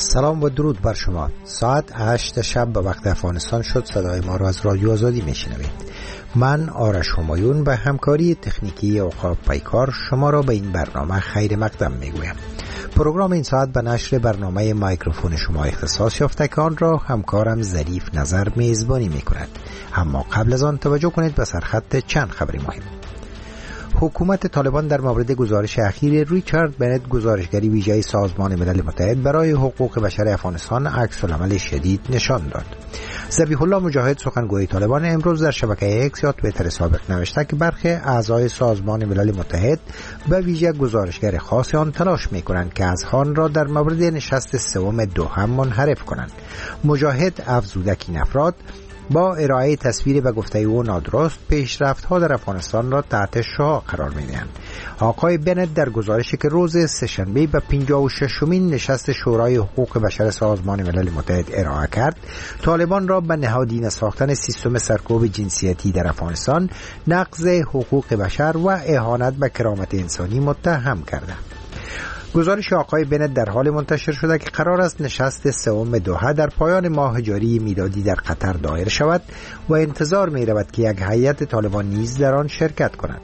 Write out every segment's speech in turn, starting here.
سلام و درود بر شما. ساعت 8 شب به وقت افغانستان شد. صدای ما را از رادیو آزادی میشنوید. من آرش همایون به همکاری تکنیکی اوقاف پیکار شما را به این برنامه خیر مقدم میگویم. پروگرام این ساعت به نشر برنامه مایکروفون شما اختصاص یافته که آن را همکارم ظریف نظر میزبانی میکند. اما قبل از آن توجه کنید به سرخط چند خبر مهم. حکومت طالبان در مورد گزارش اخیر ریچارد بنت، گزارشگری ویژه سازمان ملل متحد برای حقوق بشر افغانستان، عکس‌العمل شدید نشان داد. ذبیح الله مجاهد، سخنگوی طالبان، امروز در شبکه اکس یا توییتر سابق نوشته که برخی اعضای سازمان ملل متحد به ویژه گزارشگر خاص آن تلاش می‌کنند که اذهان را در مورد نشست سوم دوحه منحرف کنند. مجاهد افزوده که این افراد با ارائه تصویر به گفته او نادرست پیشرفت‌ها در افغانستان را تحت شعاع قرار می‌دهند. آقای بنت در گزارشی که روز سه‌شنبه به 56مین نشست شورای حقوق بشر سازمان ملل متحد ارائه کرد، طالبان را به نهادینه ساختن سیستم سرکوب جنسیتی در افغانستان، نقض حقوق بشر و اهانت به کرامت انسانی متهم کرده. گزارش آقای بنت در حال منتشر شده که قرار است نشست سوم دوحه در پایان ماه جاری میلادی در قطر دایر شود و انتظار می رود که یک هیئت طالبان نیز در آن شرکت کند.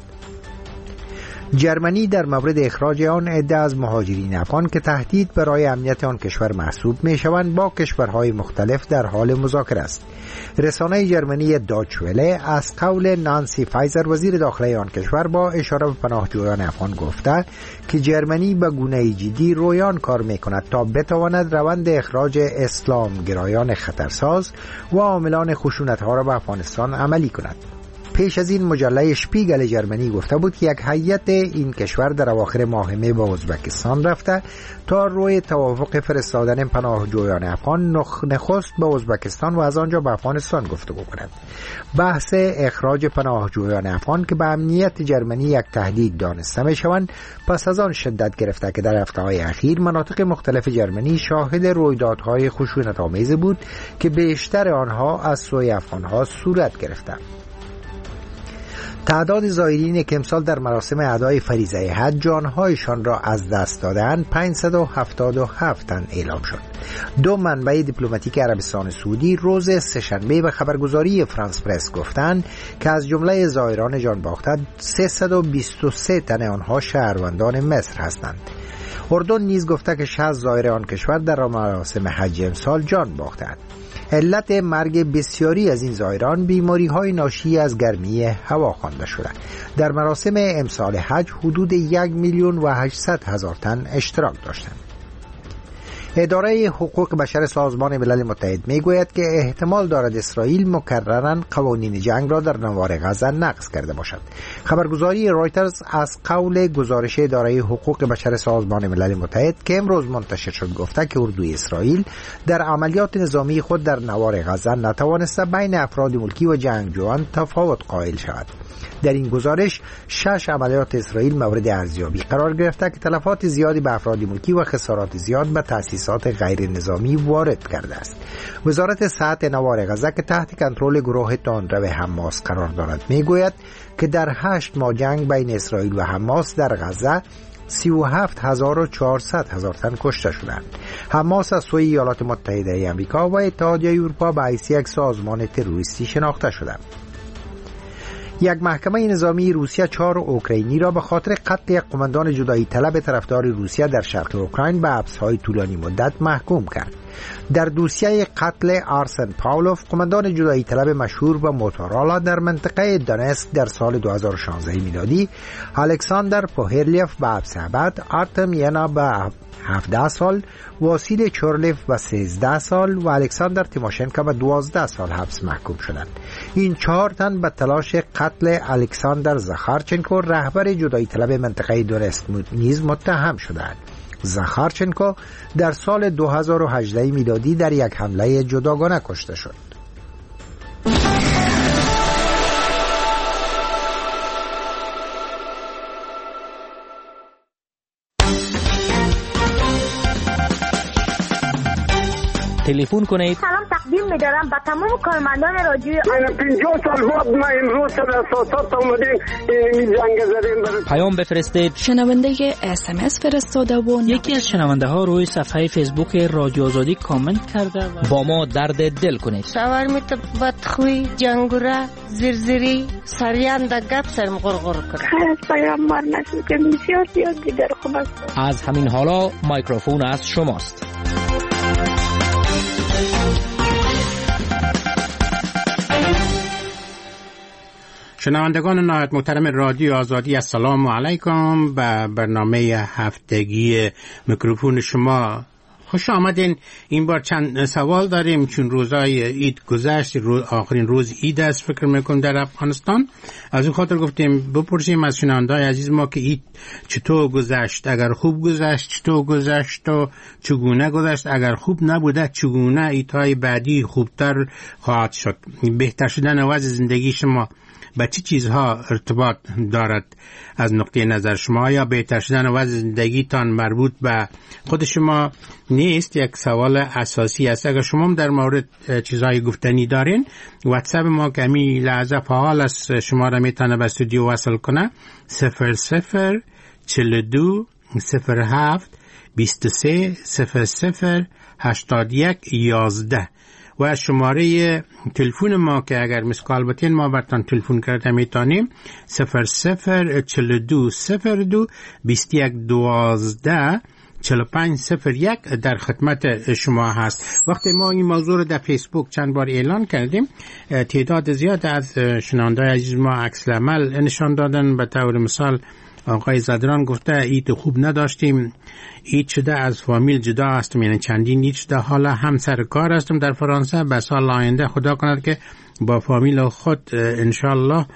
جرمنی در مورد اخراج آن عده از مهاجرین افغان که تهدید برای امنیت آن کشور محسوب می شوند با کشورهای مختلف در حال مذاکره است. رسانه جرمنی داچ وله از قول نانسی فایزر، وزیر داخلی آن کشور، با اشاره به پناهجویان افغان گفته که جرمنی به گونه جدی رویان کار می کند تا بتواند روند اخراج اسلام گرایان خطرساز و عاملان خشونت‌ها را به افغانستان عملی کند. پیش از این مجله شپیگل جرمنی گفته بود که یک هیئت این کشور در اواخر ماه می به ازبکستان رفته تا روی توافق فرستادن پناهجویان افغان نخست به ازبکستان و از آنجا به افغانستان گفتگو کند. بحث اخراج پناهجویان افغان که به امنیت جرمنی یک تهدید دانسته می شوند پس از آن شدت گرفته که در هفته‌های اخیر مناطق مختلف جرمنی شاهد رویدادهای خشونت‌آمیز بود که بیشتر آنها از سوی افغان‌ها صورت گرفته. تعداد زائرین که امسال در مراسم ادای فریضه حج جانهایشان را از دست دادند 577 تن اعلام شد. دو منبع دیپلماتیک عربستان سعودی روز سه‌شنبه به خبرگزاری فرانس پرس گفتند که از جمله زائران جان باخته 323 تن آنها شهروندان مصر هستند. اردن نیز گفته که 60 زائر آن کشور در مراسم حج امسال جان باختند. علت مرگ بسیاری از این زائران بیماری‌های ناشی از گرمی هوا خوانده شده. در مراسم امسال حج حدود 1,800,000 تن اشتراک داشتند. اداره حقوق بشر سازمان ملل متحد میگوید که احتمال دارد اسرائیل مکرراً قوانین جنگ را در نوار غزه نقض کرده باشد. خبرگزاری رایترز از قول گزارش اداره حقوق بشر سازمان ملل متحد که امروز منتشر شد گفته که اردوی اسرائیل در عملیات نظامی خود در نوار غزه نتوانسته بین افراد ملکی و جنگجویان تفاوت قائل شود. در این گزارش 6 عملیات اسرائیل مورد ارزیابی قرار گرفته که تلفات زیادی به افراد ملکی و خسارات زیاد به تأسیسات غیر نظامی وارد کرده است. وزارت صحت نوار غزه که تحت کنترل گروه تندرو حماس قرار دارد میگوید که در 8 ماه جنگ بین اسرائیل و حماس در غزه 37,400 تن کشته شدند. حماس از سوی ایالات متحده آمریکا و اتحادیه اروپا به حیث یک سازمان تروریستی شناخته شده. یک محکمه نظامی روسیه 4 اوکراینی را به خاطر قتل یک قماندان جدایی طلب طرفدار روسیه در شرق اوکراین به حبس‌های طولانی مدت محکوم کرد. در دوسیه قتل آرسن پاولوف، قماندان جدایی طلب مشهور و موتورالا در منطقه دونسک در سال 2016 میلادی، الکساندر پوهرلیف به حبس ابد، آرتم ینا به 17 سال، واسیل چورلیف به 13 سال و الکساندر تیموشنکو به 12 سال حبس محکوم شدند. این 4 تن به تلاش قتل الکساندر زاخارچنکو، رهبر جدایی طلب منطقه دونسک نیز متهم شدند. زاخارچنکو در سال 2018 میلادی در یک حمله جداگانه کشته شد. تلفن کنید. سلام تقدیم می‌دارم به تمام کارمندان رادیو. من 50 سال بعد ما امروز سر اساسات اومدیم این جنگ زدیم. پیام بفرستید. شنونده SMS فرستاده و یکی از شنونده ها روی صفحه فیسبوک رادیو آزادی کامنت کرده و با ما درد دل کنید. شاور میت بدخوی جنگوره زرزری سریان د گپ سرم غرغر کنه. خیلی پیامبر نشد که بسیار دیگر خوب است. از همین حالا میکروفون از شماست. شنوندگان نهایت محترم رادیو آزادی، السلام علیکم. به برنامه هفتگی میکروفون شما خوش آمدین. این بار چند سوال داریم چون روزای عید گذشت، آخرین روز عید است فکر میکنم در افغانستان. از اون خاطر گفتیم بپرسیم از شنونده‌های عزیز ما که عید چطور گذشت، اگر خوب گذشت چطور گذشت و چگونه گذشت، اگر خوب نبوده چگونه عیدهای بعدی خوبتر خواهد شد. بهتر شدن وضع زندگی شما با چه چیزها ارتباط دارد از نقطه نظر شما؟ یا بهتر شدن وضع زندگیتان مربوط به خود شما نیست؟ یک سوال اساسی است. اگر شما در مورد چیزهای گفتنی دارین، واتساپ ما که همین لحظه فعال است، شما را میتونه به استودیو وصل کنه 00 42 07 23 00 81 11 و شماره تلفن ما که اگر مسکال بتین ما برتان تلفن کرده میتونیم 00 42 02 21 12 4501 در خدمت شما هست. وقتی ما این موضوع رو در فیسبوک چند بار اعلان کردیم، تعداد زیاد از شنونده‌های عزیز ما عکس العمل نشان دادن. به طور مثال آقای زدران گفته عید خوب نداشتیم، عید شده از فامیل جدا هستم، یعنی چندین عید شده، حالا هم سر کار هستم در فرانسه، به سال آینده خدا کند که با فامیل خود انشالله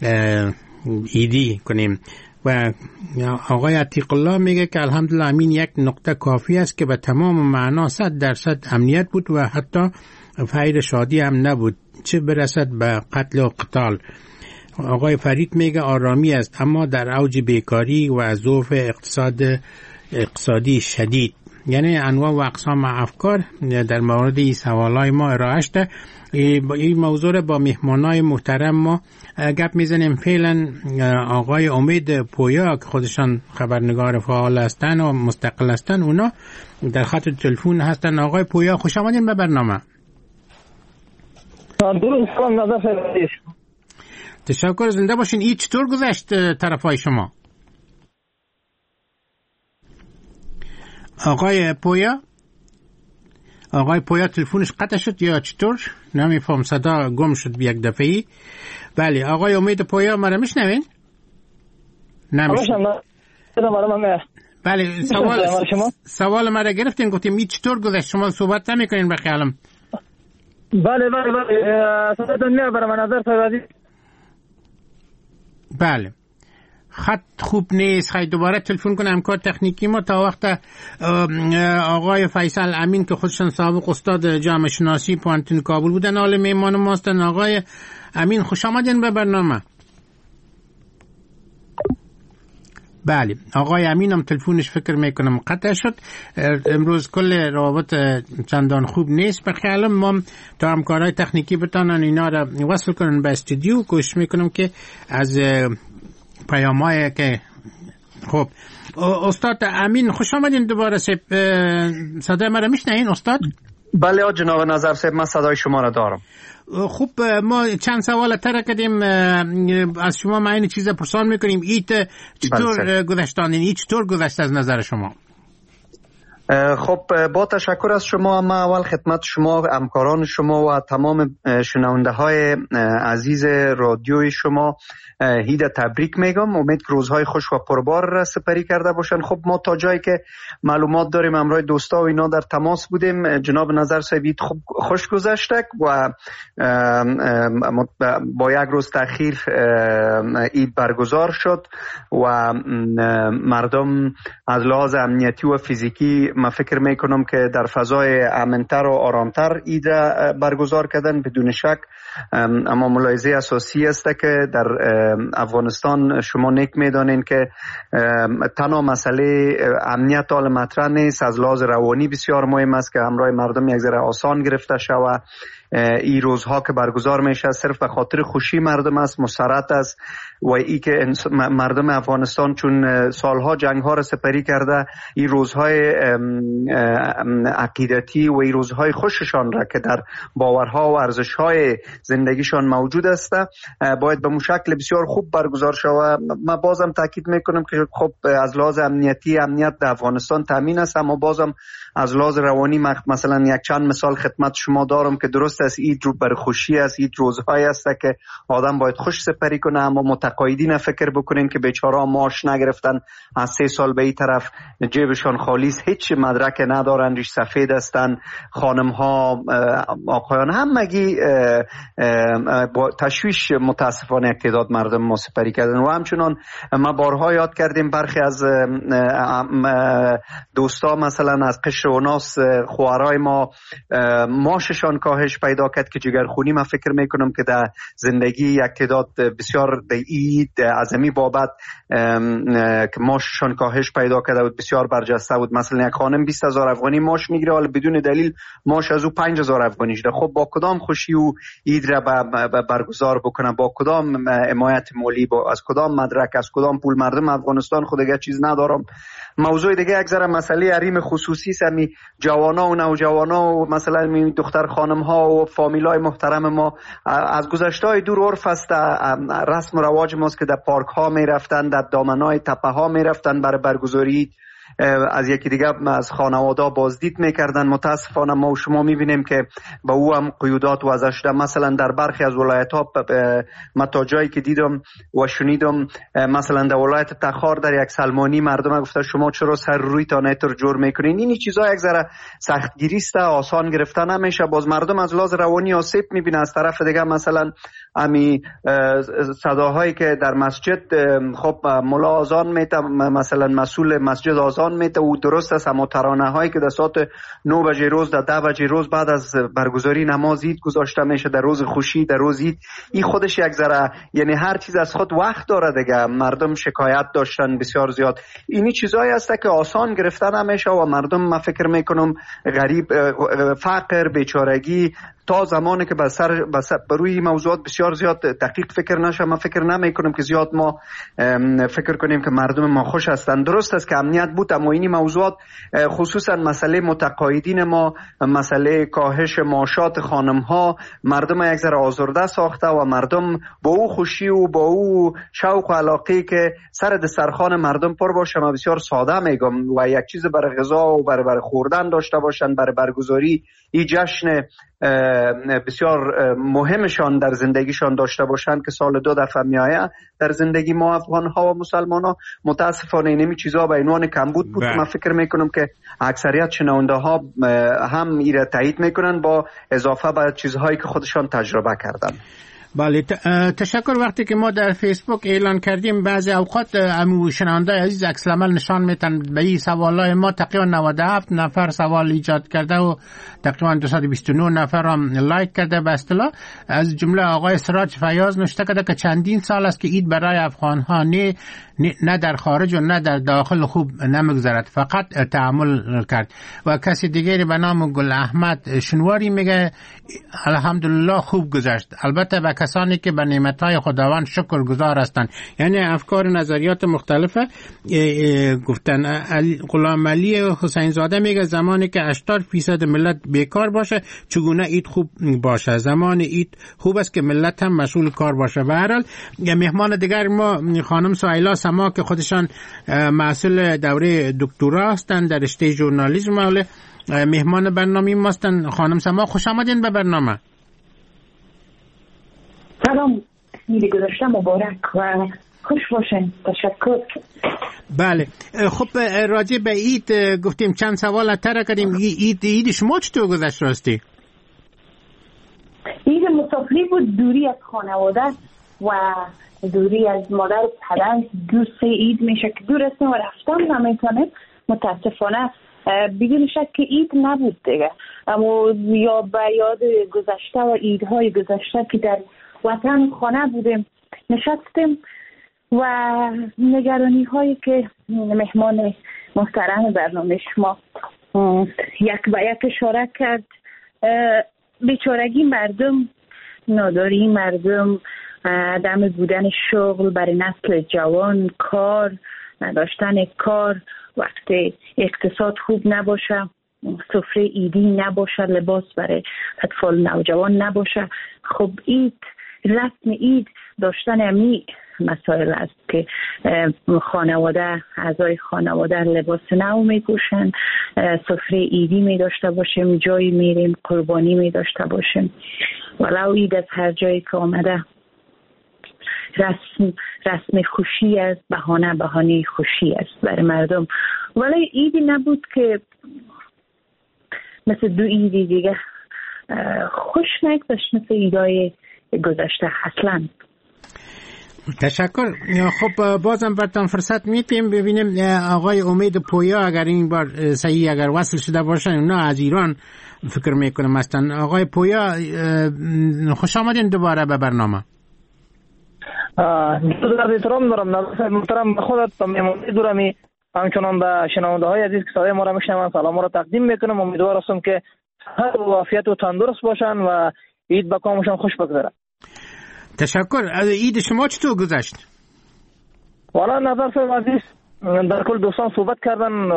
عیدی کنیم. و آقای عتیق الله میگه که الحمدلله امین یک نقطه کافی است که به تمام معنا 100% امنیت بود و حتی فیر شادی هم نبود، چه برسد به قتل و قتال. آقای فرید میگه آرامی است اما در اوج بیکاری و ضعف اقتصادی شدید. یعنی انواع و اقسام افکار در مورد این سوالای ما ارائه شده. این موضوع با مهمانای محترم ما گپ میزنیم. فعلا آقای امید پویا که خودشان خبرنگار فعال هستن و مستقل هستن، اونا در خط تلفن هستن. آقای پویا خوش آمدین به برنامه. تشکر، زنده باشین. این چطور گذشت طرفای شما؟ آقای پویا تلفنش قطع شد یا چطور؟ نمیفهم، صدا گم شد یک دفعی. بله آقای امید پویا مرا میشنوین؟ بله سوال مرا گرفتین، گفتیم این چطور گذشت، شما صحبت نمیکنین به خیالم. بله صداتون میاد برای من نظر سوادی. بله خط خوب نیست، خیلی دوباره تلفن کنم همکار تکنیکی ما تا وقت آقای فیصل امین که خودشان سابق استاد جامعه شناسی پوانتون کابل بودن حال میهمان ما هستن. آقای امین خوش آمدین به برنامه. بله آقای امین هم تلفنش فکر میکنم قطع شد. امروز کل روابط چندان خوب نیست به خیالم. ما تا همکارای تکنیکی بتانن اینا را وصل کنن به استودیو، کوشش میکنم که از پیامایی که خب استاد امین خوش آمدین دوباره. صدای مرا میشنین استاد؟ بله جناب نظر صاحب من صدای شما را دارم. خوب ما چند سوال تر کردیم از شما، ما این چیز پرسان میکنیم. عید چطور گذشتانین؟ عید چطور گذشت از نظر شما؟ خب با تشکر از شما، ما اول خدمت شما همکاران شما و تمام شنونده های عزیز رادیوی شما عید تبریک میگم. امید که روزهای خوش و پربار سپری کرده باشن. خب ما تا جایی که معلومات داریم همراه دوستا و اینا در تماس بودیم. جناب نظر صاحب عید خوش گذشته و با یک روز تأخیر عید برگزار شد و مردم از لحاظ امنیتی و فیزیکی من فکر میکنم که در فضای امن‌تر و آرامتر عید برگزار کردن بدون شک. اما ملاحظه اساسی است که در افغانستان شما نیک میدانین که تنها مسئله امنیت حال مطرح نیست، از لحاظ روانی بسیار مهم است که همراه مردم یک ذره آسان گرفته شود. این روزها که برگزار میشه صرف به خاطر خوشی مردم است، مسرت است و ای که مردم افغانستان چون سالها جنگ ها را سپری کرده، این روزهای عقیدتی و این روزهای خوششان را که در باورها و ارزشهای زندگیشان موجود است باید به شکل بسیار خوب برگزار شود. من بازم تاکید میکنم که خب از لحاظ امنیتی امنیت در افغانستان تامین است، اما بازم از لحاظ روانی مثلا یک چند مثال خدمت شما دارم که درست است عید رو بر خوشی است، عید روزهای است که آدم باید خوش سپری کنه، اما متقاعدین فکر بکنین که بیچاره معاش نگرفتن از 3 سال به این طرف جیبشان خالی است، هیچ مدرک ندارن، ریش سفید هستن، خانم ها آقایان همگی با تشویش متاسفانه اقتداد مردم ما سپری کردن. و همچنان ما بارها یاد کردیم برخی از دوستا مثلا از قشر و ناس خوارای ما معاششان کاهش پیدا کرد که جگرخونی من فکر میکنم که در زندگی اقتداد بسیار در عید عظمی بابت که معاششان کاهش پیدا کرده بود بسیار برجسته بود. مثلا یک خانم 20,000 افغانی معاش میگیره ولی بدون دلیل معاش از او 5,000 افغانی شده. خب با کدام خوشی او عید را برگزار بکنه، با کدام حمایت مالی، با از کدام مدرک، از کدام پول؟ مردم افغانستان خود دیگه چیز ندارم. موضوع دیگه یک ذره مسئله حریم خصوصی است. می جوانا و نوجوانا و مثلا می دختر خانم ها و فامیلای محترم ما از گذشته دور عرف است، رسم و رواج ماست که در پارک ها می رفتن، در دامنای تپه ها می رفتن برای برگزاری، از یکی دیگه از خانواده بازدید میکردن. متاسفانه ما و شما میبینیم که با او هم قیودات وضع شده. مثلا در برخی از ولایت ها من تا جایی که دیدم و شنیدم، مثلا در ولایت تخار در یک سلمانی مردم گفته شما چرا سر روی تا نیتر جور میکنین؟ این چیزا یک ذره سختگیری است، آسان گرفتن نمیشه. باز مردم از لحاظ روانی آسیب میبینه. از طرف دیگه مثلا امی صداهایی که در مسجد خب ملا آذان میته، مثلا مسئول مسجد آذان میته و درست است، اما ترانه هایی که در ساعت 9 بجه روز در 10 بجه روز بعد از برگزاری نماز عید گذاشته میشه در روز خوشی، در روز عید، این خودش یک ذره یعنی هر چیز از خود وقت داره دیگه. مردم شکایت داشتن بسیار زیاد. اینی چیزایی هست که آسان گرفتن نمیشه و مردم من فکر میکنم غریب، فقر، بیچارگی تا زمانی که بر روی موضوعات بسیار زیاد دقیق فکر نشه، من فکر نمی کنم که زیاد ما فکر کنیم که مردم ما خوش هستند. درست است که امنیت بود، اما این موضوعات خصوصا مسئله متقاعدین ما، مسئله کاهش معاشات خانم ها، مردم یک ذره آزرده ساخته و مردم با او خوشی و با او شوق و علاقه که سر دسترخوان مردم پر باشه. من بسیار ساده میگم و یک چیز برای غذا و برای خوردن داشته باشن، برای برگزاری این جشن بسیار مهمشان در زندگیشان داشته باشند که سال 2 دفعه میآید در زندگی ما افغان ها و مسلمان ها. متاسفانه اینمی چیزها به عنوان کمبود بود. من فکر میکنم که اکثریت شنونده ها هم ایره تایید میکنن با اضافه به چیزهایی که خودشان تجربه کردن. بله، تشکر. وقتی که ما در فیسبوک اعلان کردیم بعضی اوقات شنونده عزیز عکس العمل نشان میتن به این سوالای ما. تقریبا 97 نفر سوال ایجاد کرده و تقریبا 229 نفر هم لایک کرده. به اصطلاح از جمله آقای سراج فیاض نوشته کرده که چندین سال است که عید برای افغان ها نه در خارج و نه در داخل خوب نمیگذرد، فقط تعامل کرد. و کسی دیگری به نام گل احمد شنواری میگه الحمدلله خوب گذشت، البته به کسانی که به نعمتهای خداوند شکرگزار هستند. یعنی افکار نظریات مختلفه گفتن. غلام علی حسین زاده میگه زمانی که 80% ملت بیکار باشه چگونه عید خوب باشه؟ زمان عید خوب است که ملت هم مسئول کار باشه. به هر حال مهمان دیگر ما خانم سهیلا سما که خودشان مسئول دوره دکترا هستند در رشته ژورنالیسم، مهمان برنامه ما هستند. خانم سما خوش آمدین به برنامه. سلام، عید گذشته مبارک و خوش باشین. تشکر. بله، خب راجع به عید گفتیم چند سوال اتر کردیم. عید شما چطور گذشت راستی؟ عید مسافری بود، دوری از خانواده و دوری از مادر و پدر. 2-3 عید میشه که دور هستیم و رفتم نمیتونیم. متاسفانه بدون شک که اید نبود دیگه، اما یا به یاد گذشته و ایدهای گذشته که در وطن خانه بودیم نشستیم و نگرانی هایی که مهمان محترم برنامه شما یک به یک اشاره کرد، بیچارگی مردم، ناداری مردم، عدم بودن شغل برای نسل جوان، کار نداشتن کار، وقتی اقتصاد خوب نباشه، سفره ایدی نباشه، لباس برای اطفال نوجوان نباشه. خب اید، رسم اید داشتن امی مسائل است که خانواده، اعضای خانواده لباس نو می پوشن، سفره ایدی می داشته باشیم، جایی میریم قربانی می داشته باشیم. ولو اید از هر جایی که آمده رسم خوشی است، بهانه خوشی است برای مردم، ولی ایدی نبود که مثل دو ایدی دیگه خوش نگذشت مثل ایدای گذشته اصلا. تشکر. خب بازم براتون فرصت میدیم ببینیم آقای امید پویا اگر این بار صحیح اگر وصل شده باشن، اونا از ایران فکر میکنم هستن. آقای پویا خوش آمدین دوباره به برنامه. در احترام دارم نظر محترم به خودت و مهمانی دورمی، همچنان به شنونده های عزیز که صدای ما را میشنون سلام را تقدیم میکنم. امیدوار هستم که صحت و عافیت و تندرست باشن و عید به کامشان خوش بگذره. تشکر. عید شما چطور گذشت؟ والا نظر صاحب عزیز، در کل دوستان صحبت کردن،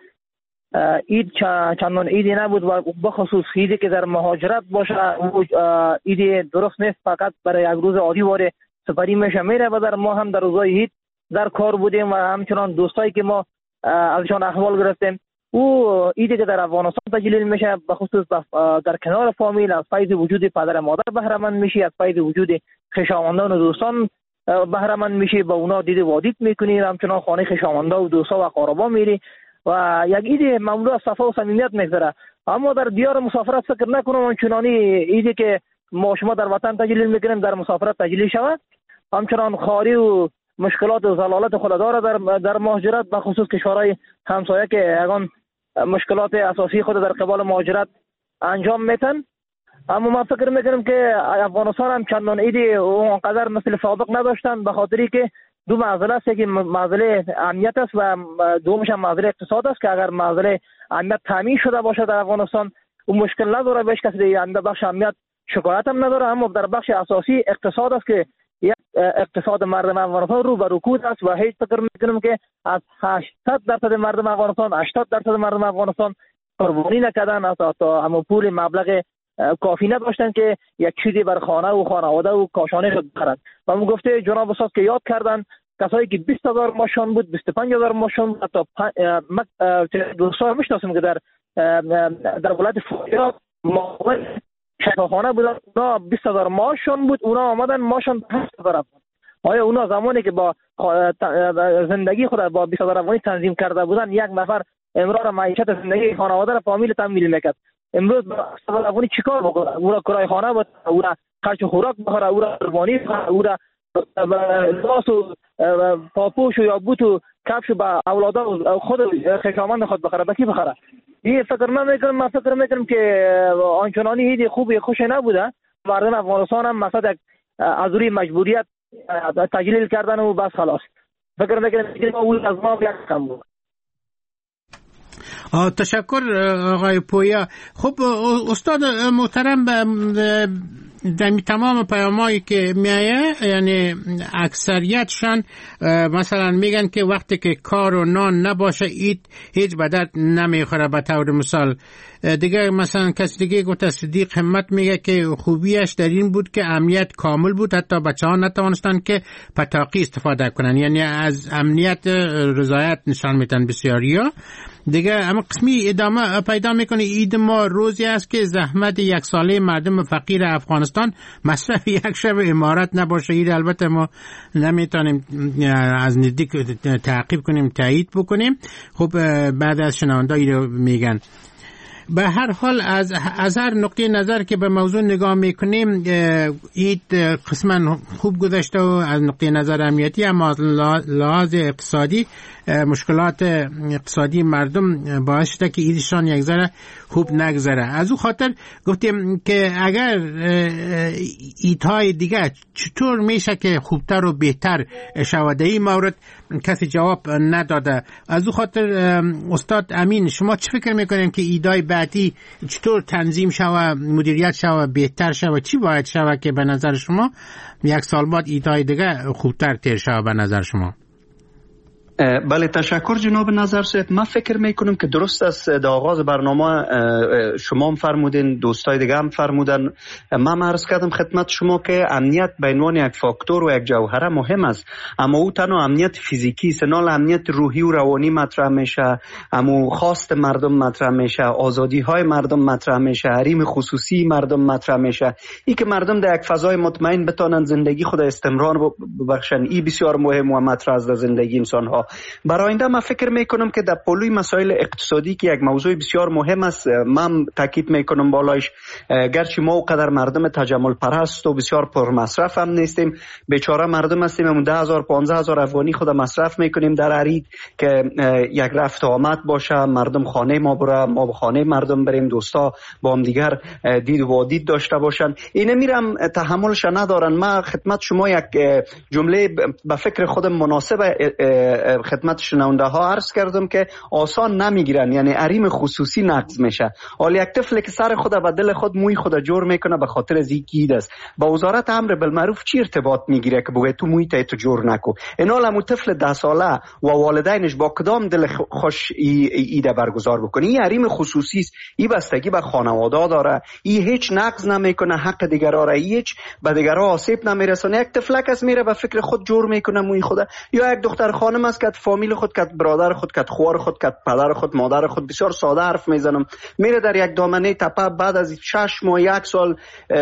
عید چندان عیدی نبود و بخصوص عیدی که در مهاجرت باشه عیدی درست نیست، فقط برای یک روز عادی واره سپری میشه میره و در ما هم در روزهای عید در کار بودیم و همچنان دوستایی که ما ازشان احوال گرفتیم. او عیدی که در افغانستان تجلیل میشه بخصوص در کنار فامیل، از فیض وجود پدر مادر بهره مند میشی، از فیض وجود خویشاوندان و دوستان بهره مند میشی، با اونا دید و وادید میکنی، همچنان خانه خویشاوندا و دوستا و اقاربا میری و یک عید مملو از صفا و صمیمیت میگذره. اما در دیار مسافرت فکر نکنم چنانی عیدی که ما شما در وطن تجلیل میکنیم در مسافرت تجلیل شود. همچنان خاری و مشکلات و ضلالت خود داره در مهاجرت، به خصوص کشورهای همسایه که یگان مشکلات اساسی خود در قبال مهاجرت انجام میتن. اما من فکر میکنم که افغانستان هم چندان عیدی اونقدر مثل سابق نداشتن، به خاطری که دو معضله است که معضله امنیت است و دومش هم معضله اقتصاد است که اگر معضله امنیت تامین شده باشه در افغانستان اون مشکل نداره، بهش کسی در بخش امنیت شکایت هم نداره. اما در بخش اساسی اقتصاد است که یک اقتصاد مردم افغانستان رو به رکود است و هیچ فکر میکنم که از 80% مردم افغانستان 80% مردم افغانستان قربانی نکردن، تا اما پول مبلغ کافی نداشتن که یک چیزی بر خانه و خانواده و کاشانه خود بخرند. و من گفته جناب استاد که یاد کردن کسایی که 20,000 ماشون بود، 25,000 ماشون بود، تا دوستان میشناسیم که در ولایت فاریاب شفاخانه بودن، اونا 20,000 ماشون بود، اونا آمدن ماشون 8,000 افغان. آیا اونا زمانی که با زندگی خود با 20,000 افغانی تنظیم کرده بودن، یک نفر امرار معیشت زندگی خانواده را فامیل تامین میکرد، امروز با 20,000 افغانی چیکار بکنه؟ او را کرای خانه بود، او را خرج خوراک بخوره، او را قربانی بخوره، او را لباس و پاپوش و یا بوت و کفش با اولادا و خود خویشاوند خود بخره، با کی بخره؟ این فکر من فکر میکنم که آنچنانی عید خوبی خوش نبوده. مردم افغانستان هم مثلا از روی مجبوریت تجلیل کردن و بس خلاص. فکر میکنم که اول از ما یک کم بود. تشکر آقای پویا. خب استاد محترم، در تمام پیامایی که میایه یعنی اکثریتشان مثلا میگن که وقتی که کار و نان نباشه اید هیچ به درد نمیخوره. به طور مثال دیگه مثلا کسی دیگه گفت صدیق همت میگه که خوبیش در این بود که امنیت کامل بود، حتی بچه ها نتوانستن که پتاقی استفاده کنن، یعنی از امنیت رضایت نشان میتن بسیاری ها دیگه. اما قسمی ادامه پیدا میکنه عید ما روزی است که زحمت یک ساله مردم فقیر افغانستان مصرف یک شب امارت نباشه. عید البته ما نمیتونیم از نزدیک تعقیب کنیم، تایید بکنیم. خب بعد از شنونده رو میگن. به هر حال از هر نقطه نظر که به موضوع نگاه میکنیم اید قسما خوب گذشته و از نقطه نظر امنیتی، اما از لحاظ اقتصادی مشکلات اقتصادی مردم باعث شده که ایدشان یک ذره خوب نگذره. از او خاطر گفتیم که اگر ایدهای دیگه چطور میشه که خوبتر و بهتر شود، این مورد کسی جواب نداده. از او خاطر استاد امین، شما چه فکر میکنین که ایدهای بعدی چطور تنظیم شود، مدیریت شود، بهتر شود؟ چی باید شود که به نظر شما یک سال بعد ایدهای دیگه خوبتر تیر شود به نظر شما؟ بله، تشکر جناب نظر صاحب. من فکر میکنم که درست است در آغاز برنامه شما هم فرمودین، دوستای دیگه هم فرمودن. من عرض کردم خدمت شما که امنیت به عنوان یک فاکتور و یک جوهره مهم است، اما او تنها امنیت فیزیکی است، نه امنیت روحی و روانی مطرح میشه، اما خواست مردم مطرح میشه، آزادی های مردم مطرح میشه، حریم خصوصی مردم مطرح میشه. این که مردم در یک فضای مطمئن بتانن زندگی خود استمرار ببخشن، این بسیار مهم و مطرح است در زندگی انسان ها. برای آینده من فکر میکنم که در پلوی مسائل اقتصادی که یک موضوع بسیار مهم است، من تاکید میکنم بالایش، گرچه ما اونقدر مردم تجمل پرست و بسیار پر مصرف هم نیستیم، بیچاره مردم هستیم، همون 10,000 15,000 افغانی خود مصرف میکنیم در عرید که یک رفت آمد باشه، مردم خانه ما بره، ما به خانه مردم بریم، دوستا با هم دیگر دید و دید داشته باشن. اینه میرم تحملش ندارن. من خدمت شما یک جمله به فکر خودم مناسب خدمت شنونده ها عرض کردم که آسان نمیگیرن، یعنی حریم خصوصی نقض میشه. حالا یک طفل که سر خود و دل خود موی خود جور میکنه به خاطر از اینکه است، با وزارت امر بالمعروف چی ارتباط میگیره که بگه تو موی تو جور نکو؟ اینال طفل 10 ساله و والدینش با کدام دل خوش ایده برگزار بکنه؟ این حریم خصوصی است، این بستگی به خانواده داره، این هیچ نقض نمیکنه حق دیگرا را، هیچ به دیگرا آسیب نمیرسونه. یک طفلک از میره به فکر خود جور میکنه موی خود، یا یک دختر خانم است که فامیل خود، که برادر خود، که خوار خود، که پدر خود، مادر خود، بسیار ساده حرف میزنم، میره در یک دامنه تپه، بعد از 6 ماه 1 سال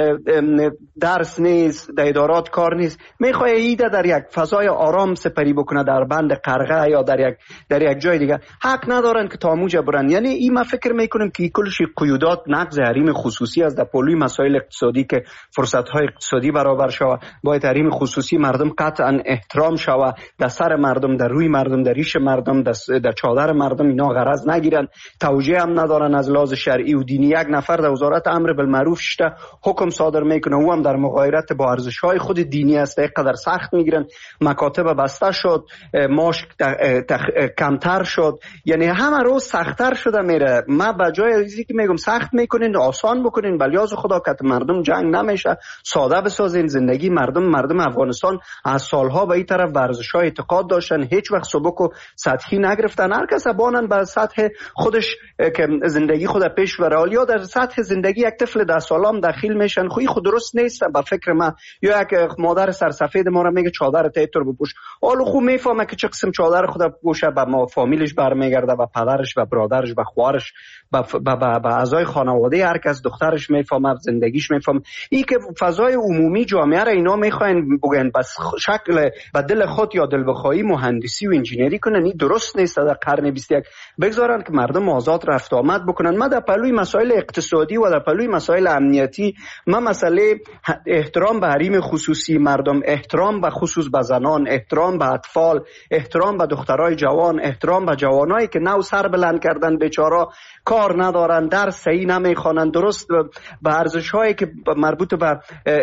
درس نیست، در ادارات کار نیست، میخواد ایده در یک فضای آرام سپری بکنه، در بند قرغه یا در یک جای دیگه. حق ندارن که تا موجه برن. یعنی این ما فکر میکنم که کلش قیودات نقض حریم خصوصی از در پلوی مسائل اقتصادی که فرصت های اقتصادی برابر شوه، باید حریم خصوصی مردم قطعا احترام شوه، در سر مردم، در روی مردم، در ریش مردم، در چادر مردم اینا غرض نگیرن، توجیه هم ندارن از لحاظ شرعی و دینی. یک نفر در وزارت امر بالمعروف شته حکم صادر میکنه، او هم در مغایرت با ارزش‌های خود دینی است، اینقدر سخت میگیرن، مکاتب بسته شد، معاش کمتر شد، یعنی همه روز سخت‌تر شده میره. ما به جای ازی که میگم سخت میکنین، آسان بکنین، بلیاز خدا که مردم جنگ نمیشه، ساده بسازین زندگی مردم افغانستان از سالها به این طرف ورزش‌های اعتقاد داشتن، هیچ وقت سبک و سطحی نگرفتن، هر کس بانن به سطح خودش که زندگی خود پیش بره، یا در سطح زندگی یک طفل 10 سالم داخل میشن، خود درست نیست به فکر من. یا یک مادر سرسفید ما را میگه چادر تیتر بپوش، حالا خوب میفهمه که چه قسم چادر خود بپوشه، به ما فامیلش برمیگرده، به پدرش، به برادرش، به خواهرش، به اعضای خانواده هر کس، دخترش میفهمه، زندگیش میفهمه. این که فضای عمومی جامعه را اینا میخواین بگن بس شکل به دل خود یا دل بخواهی مهندسی و انجینری کنن، این درست نیست. در قرن 21 بگذارن که مردم آزاد رفت آمد بکنن. ما در پلوی مسائل اقتصادی و در پلوی مسائل امنیتی، ما مسئله احترام به حریم خصوصی مردم، احترام به خصوص به زنان، احترام به اطفال، احترام به دخترای جوان، احترام به جوانایی که نو سر بلند کردن، بیچاره کار ندارن، درس صحیح نمیخوانن، درست به ارزش‌هایی که مربوط به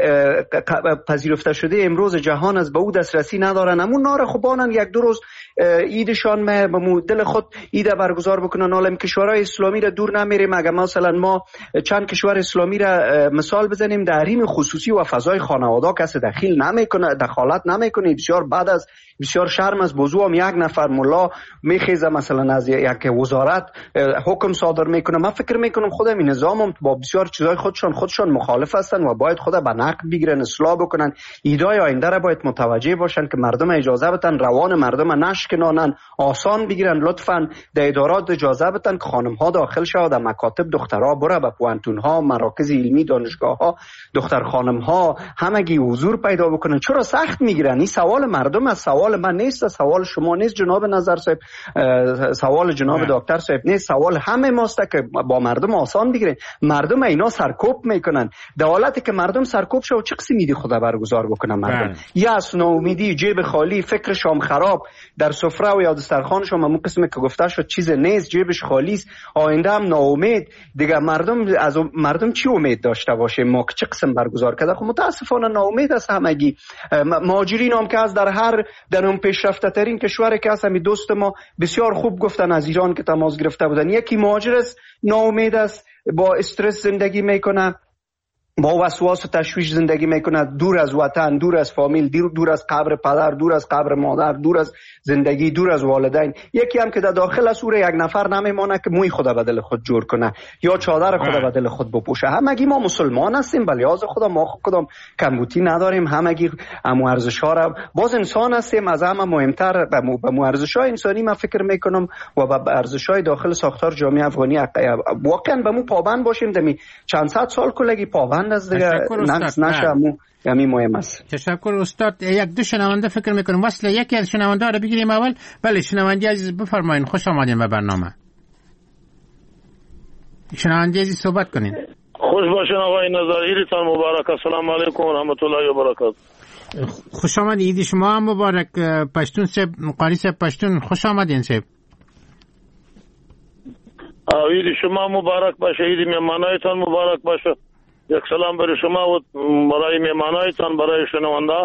پذیرفته شده امروز جهان از به او دسترسی ندارن. همون نار خوبانن یک دو روز ایدشان به دل خود ایده برگزار بکنن. عالم کشورهای اسلامی را دور نمیریم، اگر مثلا ما چند کشور اسلامی را مثال بزنیم، در حریم خصوصی و فضای خانواده کسی دخالت نمیکنه. بسیار بعد از بسیار شرم از بزو هم یک نفر ملا میخیزه مثلا از یک وزارت حکم صادر میکنه. من فکر میکنم خودم این نظام هم با بسیار چیزای خودشان مخالف هستن و باید خود به نقد بگیرن، اصلاح بکنن. ایدای آینده را باید متوجه باشن که مردم اجازه بدن روان مردم نشکنانن، آسان بگیرن. لطفاً در ادارات اجازه بدن که خانم ها داخل شود، در مکاتب دخترها بره، به پوانتون ها، مراکز علمی، دانشگاه ها دختر خانم ها همگی حضور پیدا بکنن. چرا سخت میگیرن؟ این سوال مردم است، سوال من نیست، سوال شما نیست جناب نظر صاحب، سوال جناب دکتر صاحب نیست، سوال همه ماست که با مردم آسان بگیرین. مردم اینا سرکوب میکنن. در حالتی که مردم سرکوب شو چه قسمی خدا برگزار بکنن مردم؟ یأس، ناامیدی، جیب خالی، فکرشام خراب، در سفره و یا دسترخوانشام همون قسمی که گفته شد چیز نیست، جیبش خالی است، آینده هم ناامید. دیگه مردم چی امید داشته باشه ما که چه قسم برگزار کرده؟ خب متاسفانه ناامید است همگی. مهاجرین هم که از در اون پیشرفته ترین کشور که هست، همین دوست ما بسیار خوب گفتن از ایران که تماس گرفته بودن، یکی مهاجر است، ناامید است، با استرس زندگی میکنه، با وسواس و تشویش زندگی میکنه، دور از وطن، دور از فامیل، دور از قبر پدر، دور از قبر مادر، دور از زندگی، دور از والدین. یکی هم که در داخل از سوره یک نفر نمیمانه که موی خدا به دل خود جور کنه یا چادر خدا به دل خود بپوشه. همگی ما مسلمان هستیم، به لحاظ خدا ما کدام کمبودی نداریم، همگی امو ارزش‌ها را باز انسان هستیم. از همه مهمتر به ارزش‌های انسانی من فکر میکنم و به ارزش‌های داخل ساختار جامعه افغانی واقعا به مو پابند باشیم. دمی چند صد سال کلگی پابند از دیگه نقص نشمو یعنی مهم است. تشکر استاد. یک دو شنونده فکر میکنم وصل یکی از شنونده رو بگیریم اول. بله شنونده عزیز بفرمایید، خوش آمدین به برنامه. شنونده عزیز صحبت کنین. خوش باشین آقای نظر، عیدتان مبارک. السلام علیکم و رحمت الله و برکاته. خوش آمدید، عید شما هم مبارک. پشتون صاحب، قاری صاحب پشتون، خوش آمدین صاحب. عید شما مبارک باشه، عید مهمانایتان مبارک باشه. یک سلام برای شما و برای مهمانایتان، برای شنونده.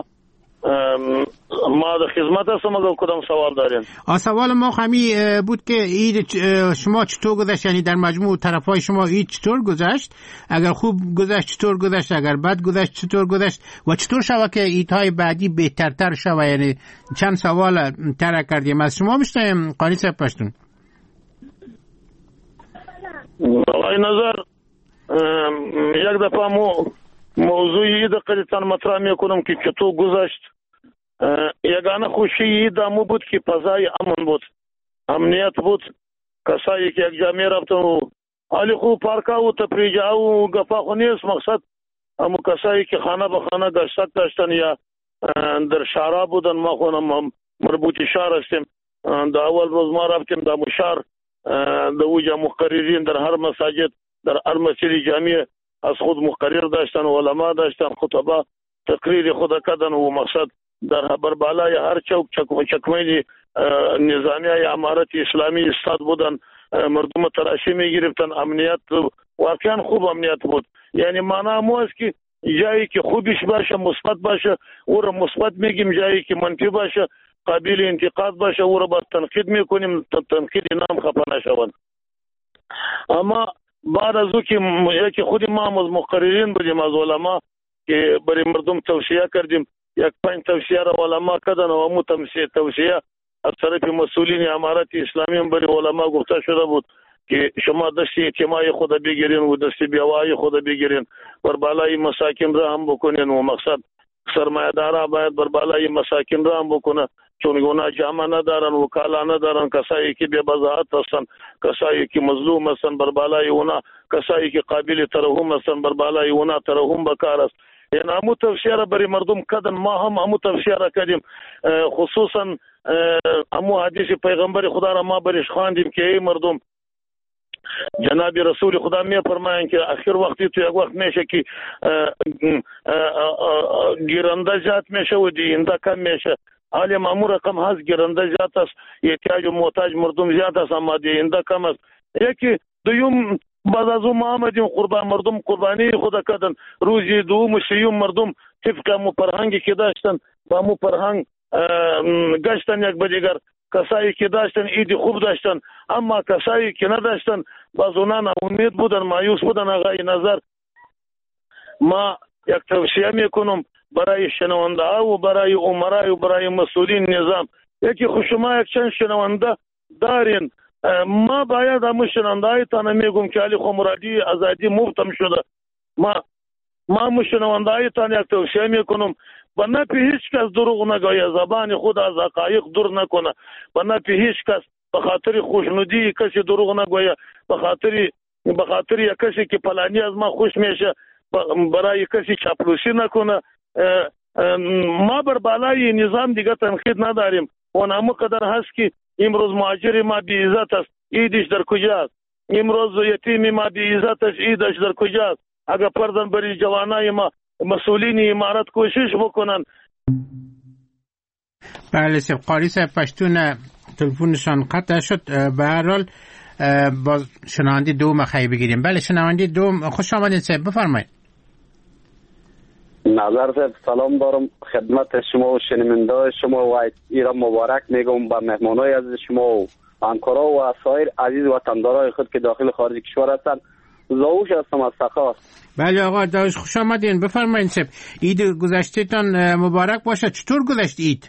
ما در خدمت هستم. اگر کدام سوال دارین؟ سوال ما همی بود که عید شما چطور گذشت، یعنی در مجموع طرفای شما عید چطور گذشت؟ اگر خوب گذشت چطور گذشت، اگر بد گذشت چطور گذشت و چطور شود که عیدهای بعدی بهترتر شود؟ یعنی چند سوال طرح کردیم. از شما میشنویم قاری صاحب پشتون. آقای نظر، یک دفعه موضوع عید قدیتان مطرح میکنم که چطور گذشت. یگانه خوشی عید همو بود که فضای امن بود، امنیت بود. کسایی که یک جامعه رفتن و حالی خوب پارکا و تفریجا و گفا خو نیست مقصد. همو کسایی که خانه به خانه گشتک داشتن یا در شهرها بودن. ما خونم مربوطی شهر هستیم. در اول روز ما رفتیم در مشار، در اوجا مقررین در هر مساجد، در هر مسجد جامعه از خود مقرر داشتن و علما داشتن، خطبه تقریر خود کردن و مقصد در بربالای هر چوک چکمه نظامی های امارت اسلامی استاد بودن. مردم تراشی می گرفتن. امنیت واقعا خوب امنیت بود. یعنی معنا مو است که جایی که خوبش باشه مثبت باشه او را مثبت میگیم، جایی که منفی باشه قابل انتقاد باشه او را با تنقید میکنیم، تنقید نام خفه نشون. اما بعد از او که خود ما از مقررین بودیم، از علما که برای مردم توصیه کردیم، یک 5 توصیه را علما کردن و همو توصیه از طرف مسئولین امارت اسلامی هم برای علما گفته شده بود که شما دست اجتماعی خود بگیرین و دست بیوایی خود بگیرین، بر بالای مساکین را هم بکنین و مقصد سرمایه‌دارا باید بر بالای مساکین را هم بکنه، چون اونا جامعه ندارن و کالا ندارن. کسایی که بے بضاعت هستن، کسایی که مظلوم هستن، بر بالای اونا کسایی که قابل ترحم هستن، بر بالای اونا ترحم بکار است. یعنی همو توصیه را برای مردم کردن. ما هم همو توصیه را کردیم، خصوصا همو حدیث پیغمبر خدا را ما برش خواندیم که ای مردم، جناب رسول خدا می فرمایند که آخر وقتی تو یک وقت میشه که گیرنده زیاد میشه و دینده کم میشه. حالی معمول رقم هست، گیرنده زیاد است، احتیاج و محتاج مردم زیاد است، اما دینده کم است. یکی دوم بعد از اون ما آمدیم مردم قربانی خدا کردن. روزی دوم و سیوم مردم طبق همو فرهنگی که داشتن با همو فرهنگ گشتن یک به دیگر. کسایی که داشتن عید خوب داشتن، اما کسایی که نداشتن باز اونا امید بودن، مایوس بودن. آقای نظر، ما یک توصیه میکنم برای شنونده ها و برای عمرا و برای مسئولین نظام. یکی خود شما یک چند شنونده دارین، ما باید همون شنونده هایتان میگم که علی خمرادی آزادی مفتم شده. ما همون شنونده هایتان یک توصیه میکنم به نفع هیچ کس دروغ نگوید، زبان خود از حقایق دور نکنه، به نفع هیچ کس به خاطر خوشنودی کسی دروغ نگوید، به خاطر یک کسی که فلانی از ما خوش میشه برای کسی چاپلوسی نکنه. ما بر بالای نظام دیگه تنقید نداریم و نمو قدر هست که امروز مهاجر ما بی عزت است، ایدش در کجاست؟ امروز یتیم ما بی عزت است، ایدش در کجاست؟ اگر پردن بری جوانای ما مسئولین امارت کوشش بکنن. بله سیب قاری صاحب پشتون تلفونشان قطع شد. به هر حال با شنونده دوم خیلی بگیریم. بله شنونده دوم، خوش آمدین صاحب، بفرمایید. نظر صاحب سلام دارم خدمت شما و شنونده شما و ایران مبارک میگم به مهمانای عزیز شما و همکارا و سایر عزیز وطندارای خود که داخل خارج کشور هستند. زاوش هستم از سخا. بله آقا داوش خوش آمدین، بفرمایید صاحب. عید گذشتهتان مبارک باشه. چطور گذشت عید؟